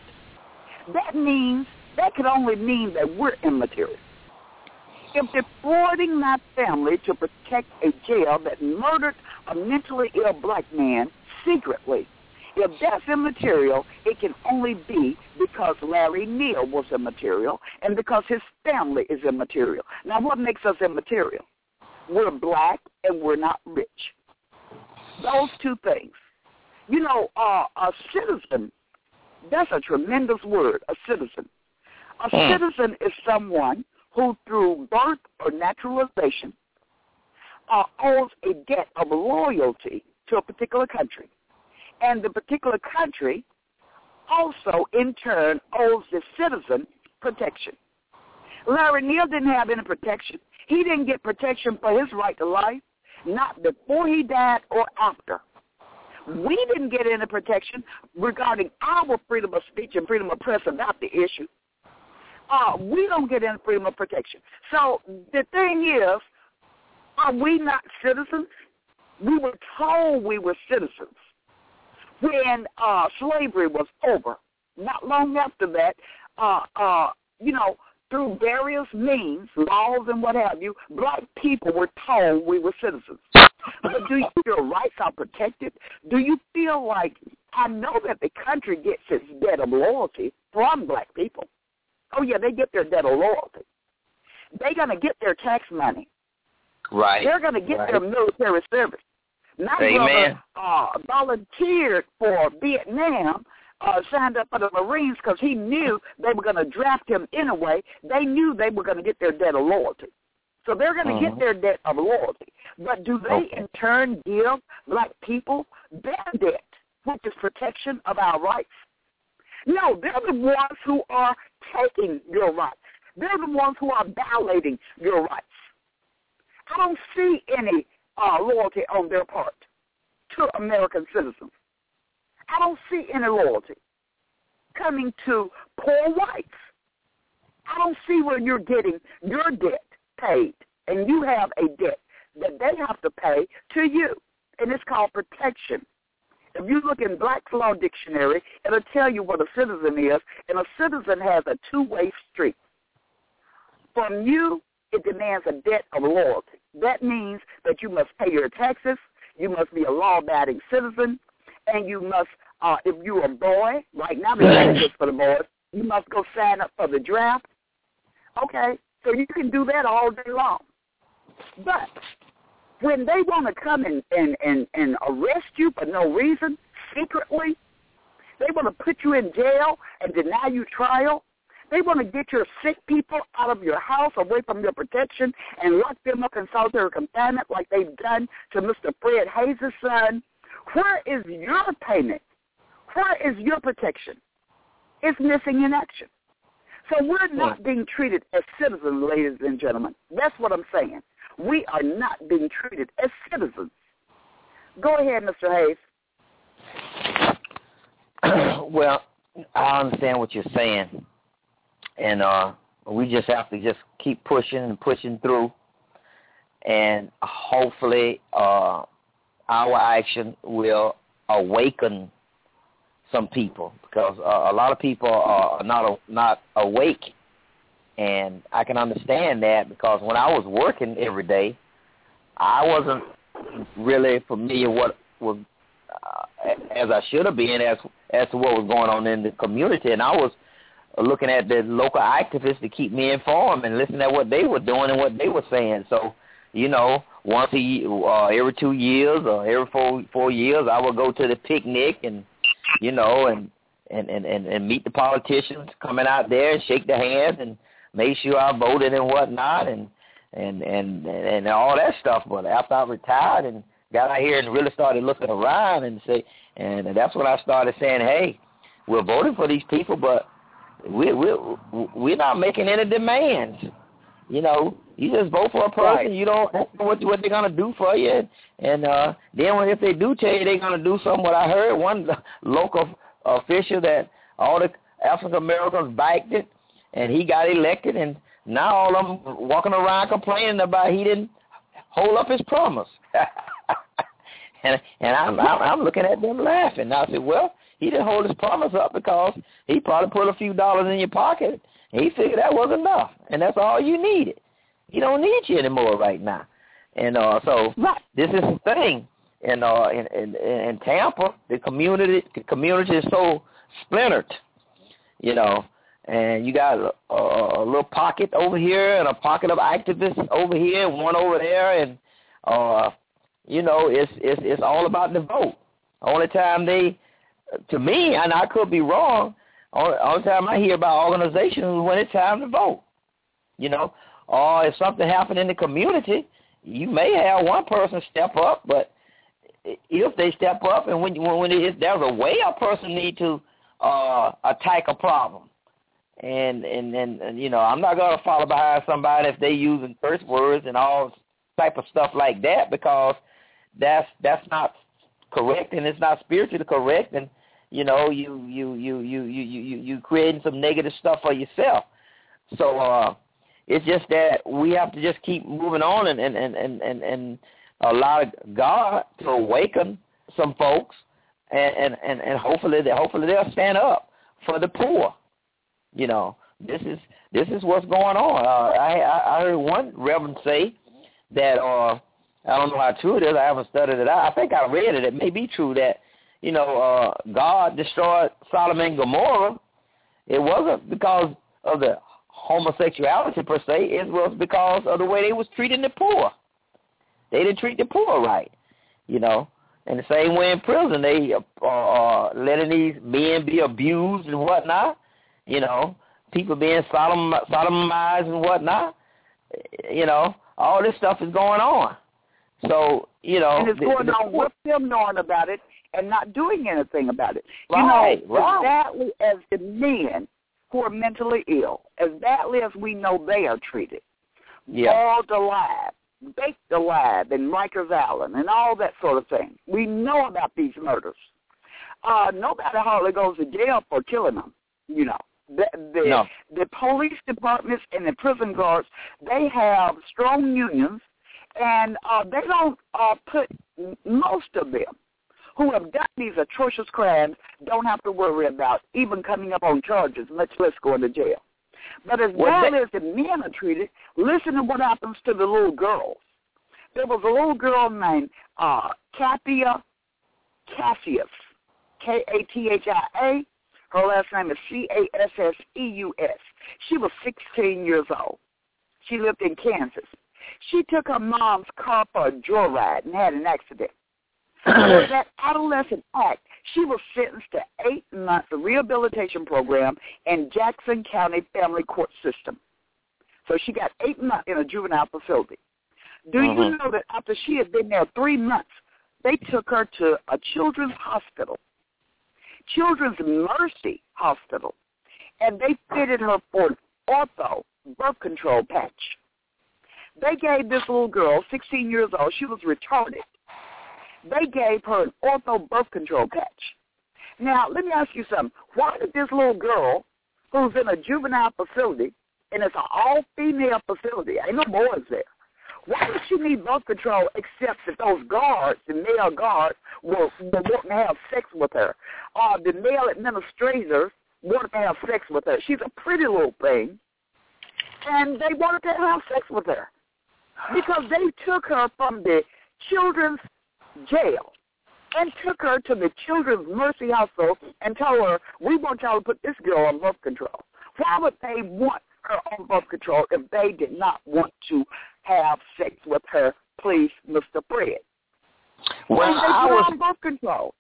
That could only mean that we're immaterial. If defrauding my family to protect a jail that murdered a mentally ill black man secretly, if that's immaterial, it can only be because Larry Neal was immaterial and because his family is immaterial. Now, what makes us immaterial? We're black and we're not rich. Those two things. You know, a citizen, that's a tremendous word, a citizen. A citizen is someone who through birth or naturalization owes a debt of loyalty to a particular country. And the particular country also, in turn, owes the citizen protection. Larry Neal didn't have any protection. He didn't get protection for his right to life, not before he died or after. We didn't get any protection regarding our freedom of speech and freedom of press about the issue. We don't get any freedom of protection. So the thing is, are we not citizens? We were told we were citizens when slavery was over. Not long after that, through various means, laws and what have you, black people were told we were citizens. But do you feel your rights are protected? Do you feel like, I know that the country gets its debt of loyalty from black people. Oh, yeah, they get their debt of loyalty. They're going to get their tax money. Right. They're going to get their military service. My brother volunteered for Vietnam, signed up for the Marines because he knew they were going to draft him anyway. They knew they were going to get their debt of loyalty. So they're going to get their debt of loyalty. But do they in turn give black people their debt, which is protection of our rights? No, they're the ones who are taking your rights. They're the ones who are violating your rights. I don't see any loyalty on their part to American citizens. I don't see any loyalty coming to poor whites. I don't see where you're getting your debt paid, and you have a debt that they have to pay to you, and it's called protection. If you look in Black's Law Dictionary, it'll tell you what a citizen is, and a citizen has a two-way street. From you, it demands a debt of loyalty. That means that you must pay your taxes, you must be a law-abiding citizen, and you must, if you're a boy, right now the draft is for the boys, you must go sign up for the draft. Okay, so you can do that all day long. But when they want to come and arrest you for no reason, secretly, they want to put you in jail and deny you trial, they want to get your sick people out of your house, away from your protection, and lock them up in solitary confinement like they've done to Mr. Fred Hayes' son. Where is your payment? Where is your protection? It's missing in action. So we're not being treated as citizens, ladies and gentlemen. That's what I'm saying. We are not being treated as citizens. Go ahead, Mr. Hayes. Well, I understand what you're saying. And we just have to just keep pushing and pushing through. And hopefully our action will awaken some people, because a lot of people are not awake. And I can understand that, because when I was working every day, I wasn't really familiar what was as I should have been as to what was going on in the community, and I was looking at the local activists to keep me informed and listening at what they were doing and what they were saying. So, you know, once a year, every 2 years or every 4 years, I would go to the picnic and, you know, and meet the politicians coming out there and shake their hands and make sure I voted and whatnot and all that stuff. But after I retired and got out here and really started looking around and that's when I started saying, hey, we're voting for these people, but we're not making any demands. You know, you just vote for a person. You don't know what they're going to do for you. And then if they do tell you they're going to do something, what I heard, one local official that all the African Americans backed it, and he got elected, and now all of them walking around complaining about he didn't hold up his promise. and I'm looking at them laughing. And I said, well, he didn't hold his promise up because he probably put a few dollars in your pocket, and he figured that was enough, and that's all you needed. He don't need you anymore right now. And so this is the thing. And in Tampa, the community is so splintered, you know. And you got a little pocket over here and a pocket of activists over here, one over there, and you know, it's all about the vote. Only time to me, and I could be wrong, only time I hear about organizations is when it's time to vote. You know, or if something happened in the community, you may have one person step up, but if they step up and when there's a way a person need to attack a problem. And you know, I'm not going to follow behind somebody if they using curse words and all type of stuff like that, because that's not correct, and it's not spiritually correct, and you know, you creating some negative stuff for yourself. So it's just that we have to just keep moving on and allow God to awaken some folks, and hopefully they'll stand up for the poor. You know, this is this is what's going on. I heard one reverend say that, I don't know how true it is. I haven't studied it out. I think I read it. It may be true that, God destroyed Sodom and Gomorrah. It wasn't because of the homosexuality per se. It was because of the way they was treating the poor. They didn't treat the poor right, And the same way in prison, they letting these men be abused and whatnot. People being sodomized and whatnot. All this stuff is going on. So, and it's going on with them knowing about it and not doing anything about it. Right. As badly as the men who are mentally ill, as badly as we know they are treated, boiled alive, baked alive in Rikers Island and all that sort of thing. We know about these murders. Nobody hardly goes to jail for killing them, The police departments and the prison guards, they have strong unions, and they don't put most of them who have done these atrocious crimes don't have to worry about even coming up on charges, much less going to jail. But as badly as the men are treated, listen to what happens to the little girls. There was a little girl named Kathia Cassius, Kathia. Her last name is Casseus. She was 16 years old. She lived in Kansas. She took her mom's car for a joyride and had an accident. For that adolescent act, she was sentenced to 8 months of rehabilitation program in Jackson County Family Court System. So she got 8 months in a juvenile facility. Do you know that after she had been there 3 months, they took her to a children's hospital, Children's Mercy Hospital, and they fitted her for an ortho birth control patch. They gave this little girl, 16 years old, she was retarded. They gave her an ortho birth control patch. Now, let me ask you something. Why did this little girl, who's in a juvenile facility, and it's an all-female facility, ain't no boys there, why does she need birth control except that those guards, the male guards, were wanting to have sex with her? The male administrators wanted to have sex with her. She's a pretty little thing, and they wanted to have sex with her because they took her from the children's jail and took her to the Children's Mercy Hospital and told her, we want y'all to put this girl on birth control. Why would they want her on birth control if they did not want to have sex with her, please, Mr. Fred? Well, and they put her on birth control.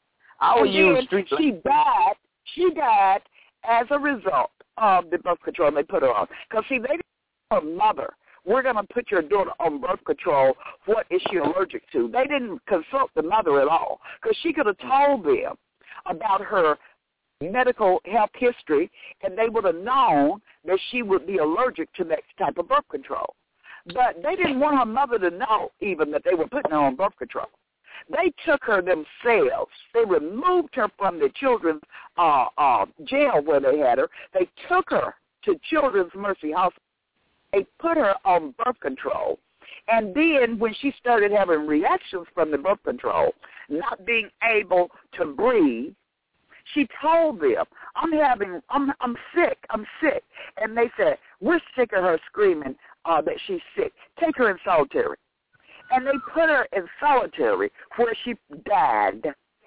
She died as a result of the birth control they put her on. Because, see, they didn't tell her mother, we're going to put your daughter on birth control. What is she allergic to? They didn't consult the mother at all because she could have told them about her medical health history, and they would have known that she would be allergic to that type of birth control. But they didn't want her mother to know even that they were putting her on birth control. They took her themselves. They removed her from the children's jail where they had her. They took her to Children's Mercy Hospital. They put her on birth control. And then when she started having reactions from the birth control, not being able to breathe, she told them, I'm sick. And they said, we're sick of her screaming that she's sick. Take her in solitary. And they put her in solitary where she died.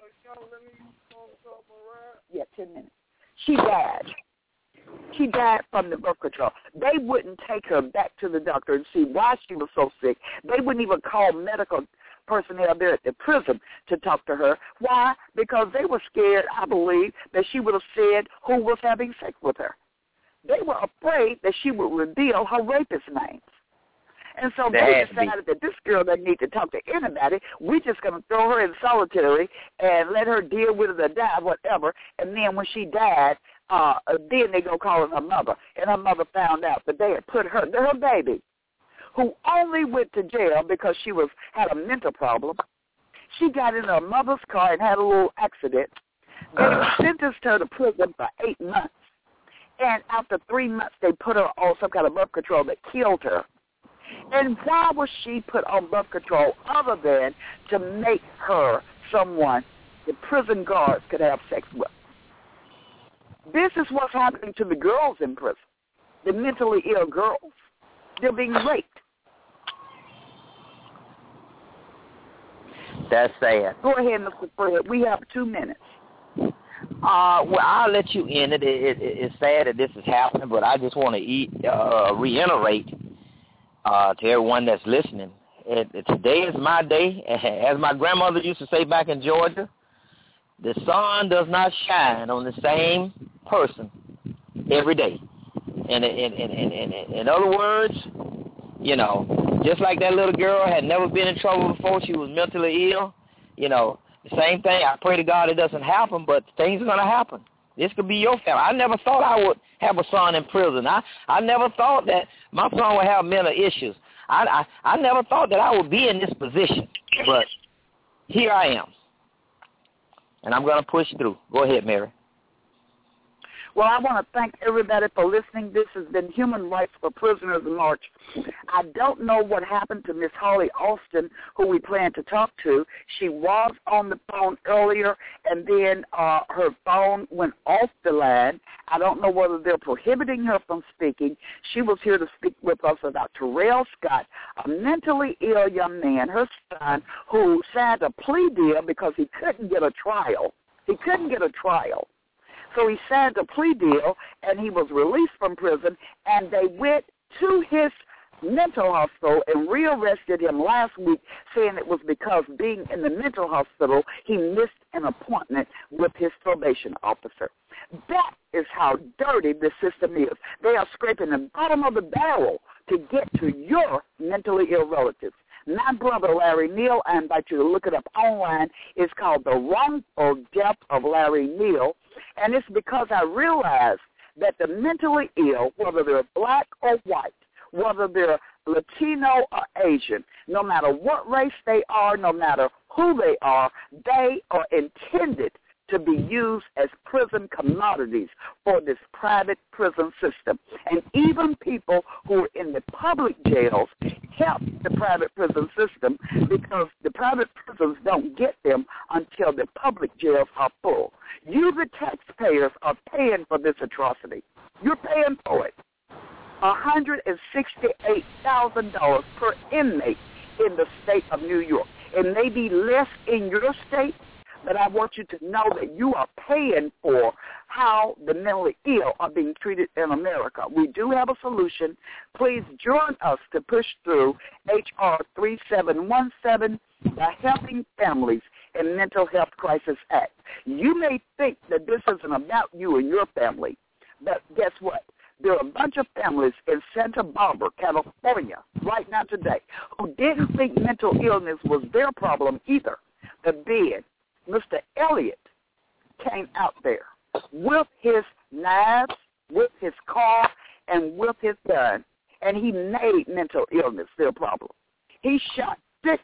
Yeah, 10 minutes. She died. She died from the birth control. They wouldn't take her back to the doctor and see why she was so sick. They wouldn't even call medical personnel there at the prison to talk to her. Why? Because they were scared, I believe, that she would have said who was having sex with her. They were afraid that she would reveal her rapist names. And so they decided that this girl doesn't need to talk to anybody. We're just going to throw her in solitary and let her deal with it or die, whatever. And then when she died, then they go calling her mother. And her mother found out that they had put her baby, who only went to jail because she had a mental problem. She got in her mother's car and had a little accident. They sentenced her to prison for 8 months. And after 3 months, they put her on some kind of birth control that killed her. And why was she put on birth control other than to make her someone the prison guards could have sex with? This is what's happening to the girls in prison. the mentally ill girls. They're being raped. That's sad. Go ahead, Mr. Fred. We have 2 minutes. Well, I'll let you in it. It's sad that this is happening, but I just want to reiterate to everyone that's listening. Today is my day. As my grandmother used to say back in Georgia, the sun does not shine on the same person every day. And in other words, you know, just like that little girl had never been in trouble before, she was mentally ill, you know, the same thing. I pray to God it doesn't happen, but things are going to happen. This could be your family. I never thought I would have a son in prison. I never thought that my son would have mental issues. I never thought that I would be in this position, but here I am, and I'm going to push through. Go ahead, Mary. Well, I want to thank everybody for listening. This has been Human Rights for Prisoners March. I don't know what happened to Miss Holly Austin, who we plan to talk to. She was on the phone earlier, and then her phone went off the line. I don't know whether they're prohibiting her from speaking. She was here to speak with us about Terrell Scott, a mentally ill young man, her son, who signed a plea deal because he couldn't get a trial. So he signed a plea deal, and he was released from prison, and they went to his mental hospital and rearrested him last week, saying it was because being in the mental hospital, he missed an appointment with his probation officer. That is how dirty the system is. They are scraping the bottom of the barrel to get to your mentally ill relatives. My brother, Larry Neal, I invite you to look it up online. It's called The Wrongful Death of Larry Neal, and it's because I realized that the mentally ill, whether they're black or white, whether they're Latino or Asian, no matter what race they are, no matter who they are intended to be used as prison commodities for this private prison system. And even people who are in the public jails help the private prison system because the private prisons don't get them until the public jails are full. You, the taxpayers, are paying for this atrocity. You're paying for it. $168,000 per inmate in the state of New York. It may be less in your state, but I want you to know that you are paying for how the mentally ill are being treated in America. We do have a solution. Please join us to push through H.R. 3717, the Helping Families in Mental Health Crisis Act. You may think that this isn't about you and your family, but guess what? There are a bunch of families in Santa Barbara, California, right now today, who didn't think mental illness was their problem either. But then Mr. Elliott came out there with his knives, with his car, and with his gun, and he made mental illness their problem. He shot six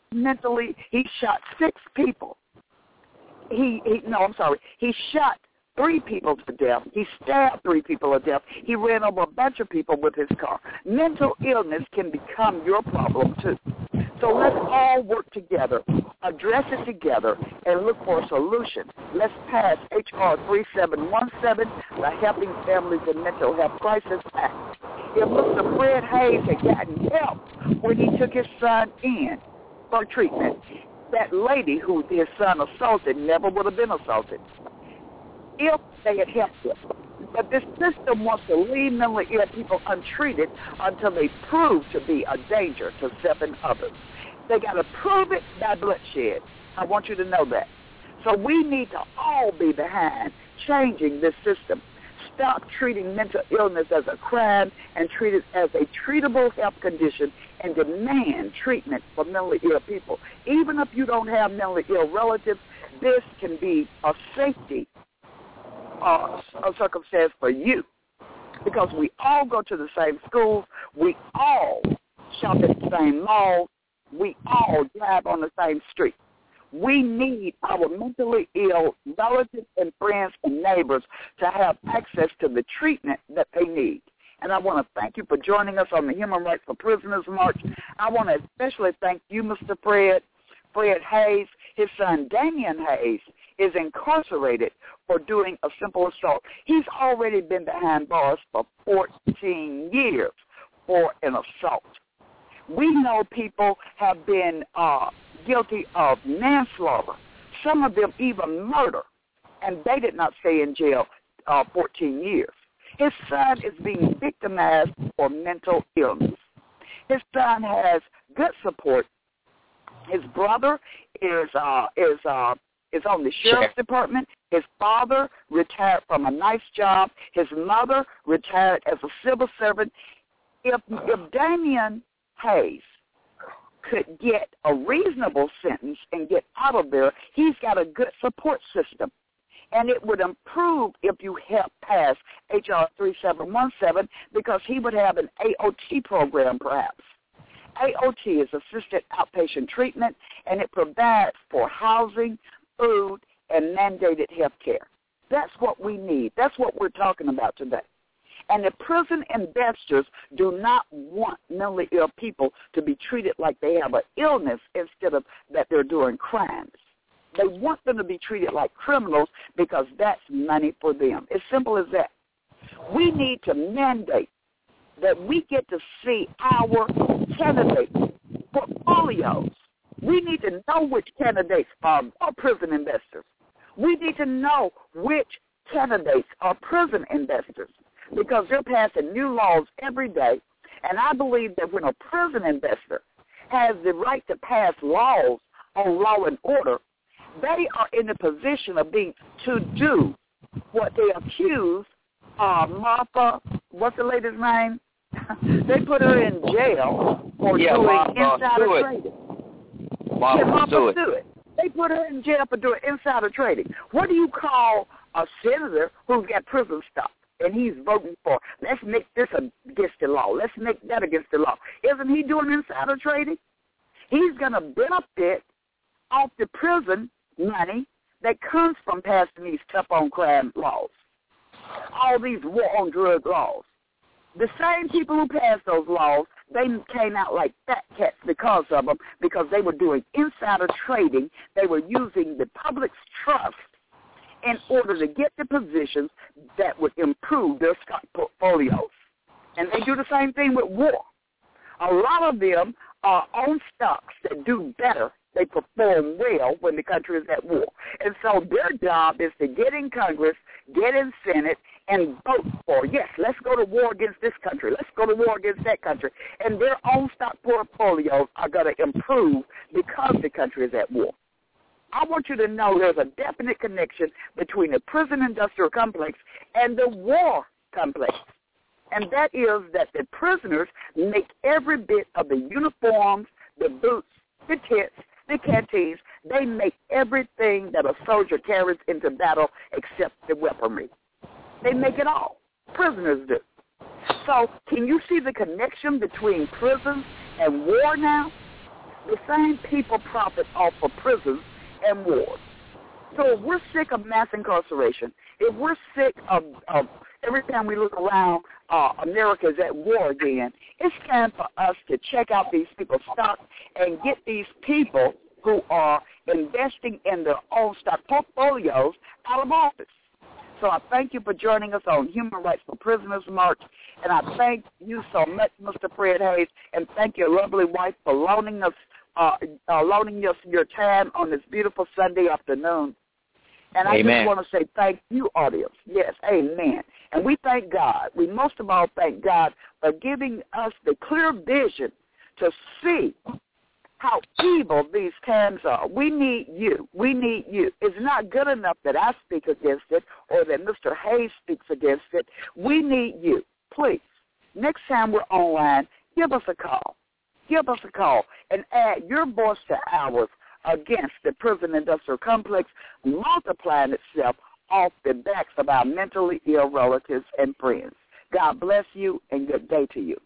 people. He shot 3 people to death. He stabbed 3 people to death. He ran over a bunch of people with his car. Mental illness can become your problem, too. So let's all work together, address it together, and look for a solution. Let's pass H.R. 3717, the Helping Families in Mental Health Crisis Act. If Mr. Fred Hayes had gotten help when he took his son in for treatment, that lady who his son assaulted never would have been assaulted if they had helped him. But this system wants to leave mentally ill people untreated until they prove to be a danger to self and others. They got to prove it by bloodshed. I want you to know that. So we need to all be behind changing this system. Stop treating mental illness as a crime and treat it as a treatable health condition and demand treatment for mentally ill people. Even if you don't have mentally ill relatives, this can be a safety a circumstance for you, because we all go to the same schools, we all shop at the same mall, we all drive on the same street. We need our mentally ill relatives and friends and neighbors to have access to the treatment that they need. And I want to thank you for joining us on the Human Rights for Prisoners March. I want to especially thank you, Mr. Fred Hayes. His son, Damian Hayes, is incarcerated for doing a simple assault. He's already been behind bars for 14 years for an assault. We know people have been guilty of manslaughter, some of them even murder, and they did not stay in jail 14 years. His son is being victimized for mental illness. His son has good support. His brother is on the sheriff's department. His father retired from a nice job. His mother retired as a civil servant. If Damian Hayes could get a reasonable sentence and get out of there, he's got a good support system. And it would improve if you help pass H.R. 3717 because he would have an AOT program perhaps. AOT is assisted outpatient treatment, and it provides for housing, food, and mandated health care. That's what we need. That's what we're talking about today. And the prison investors do not want mentally ill people to be treated like they have an illness instead of that they're doing crimes. They want them to be treated like criminals because that's money for them. As simple as that. We need to mandate that we get to see our candidate portfolios. We need to know which candidates are prison investors. We need to know which candidates are prison investors because they're passing new laws every day. And I believe that when a prison investor has the right to pass laws on law and order, they are in the position of being to do what they accuse Martha, what's the lady's name? They put her in jail for doing insider trading. Martha Stewart. They put her in jail for doing insider trading. What do you call a senator who's got prison stock and he's voting for, let's make this against the law, let's make that against the law? Isn't he doing insider trading? He's going to benefit off the prison money that comes from passing these tough-on-crime laws, all these war-on-drug laws. The same people who passed those laws, they came out like fat cats because of them, because they were doing insider trading. They were using the public's trust in order to get the positions that would improve their stock portfolios. And they do the same thing with war. A lot of them are on stocks that do better. They perform well when the country is at war. And so their job is to get in Congress, get in Senate, and vote for, yes, let's go to war against this country. Let's go to war against that country. And their own stock portfolios are going to improve because the country is at war. I want you to know there's a definite connection between the prison-industrial complex and the war complex. And that is that the prisoners make every bit of the uniforms, the boots, the tents, the canteens. They make everything that a soldier carries into battle except the weaponry. They make it all. Prisoners do. So can you see the connection between prisons and war now? The same people profit off of prisons and wars. So if we're sick of mass incarceration, if we're sick of every time we look around, America's at war again, it's time for us to check out these people's stock and get these people who are investing in their own stock portfolios out of office. So I thank you for joining us on Human Rights for Prisoners March, and I thank you so much, Mr. Fred Hayes, and thank your lovely wife for loaning us your time on this beautiful Sunday afternoon. And I just want to say thank you, audience. Yes, amen. And we thank God. We most of all thank God for giving us the clear vision to see how evil these times are. We need you. We need you. It's not good enough that I speak against it or that Mr. Hayes speaks against it. We need you. Please, next time we're online, give us a call. Give us a call and add your voice to ours against the prison-industrial complex, multiplying itself off the backs of our mentally ill relatives and friends. God bless you and good day to you.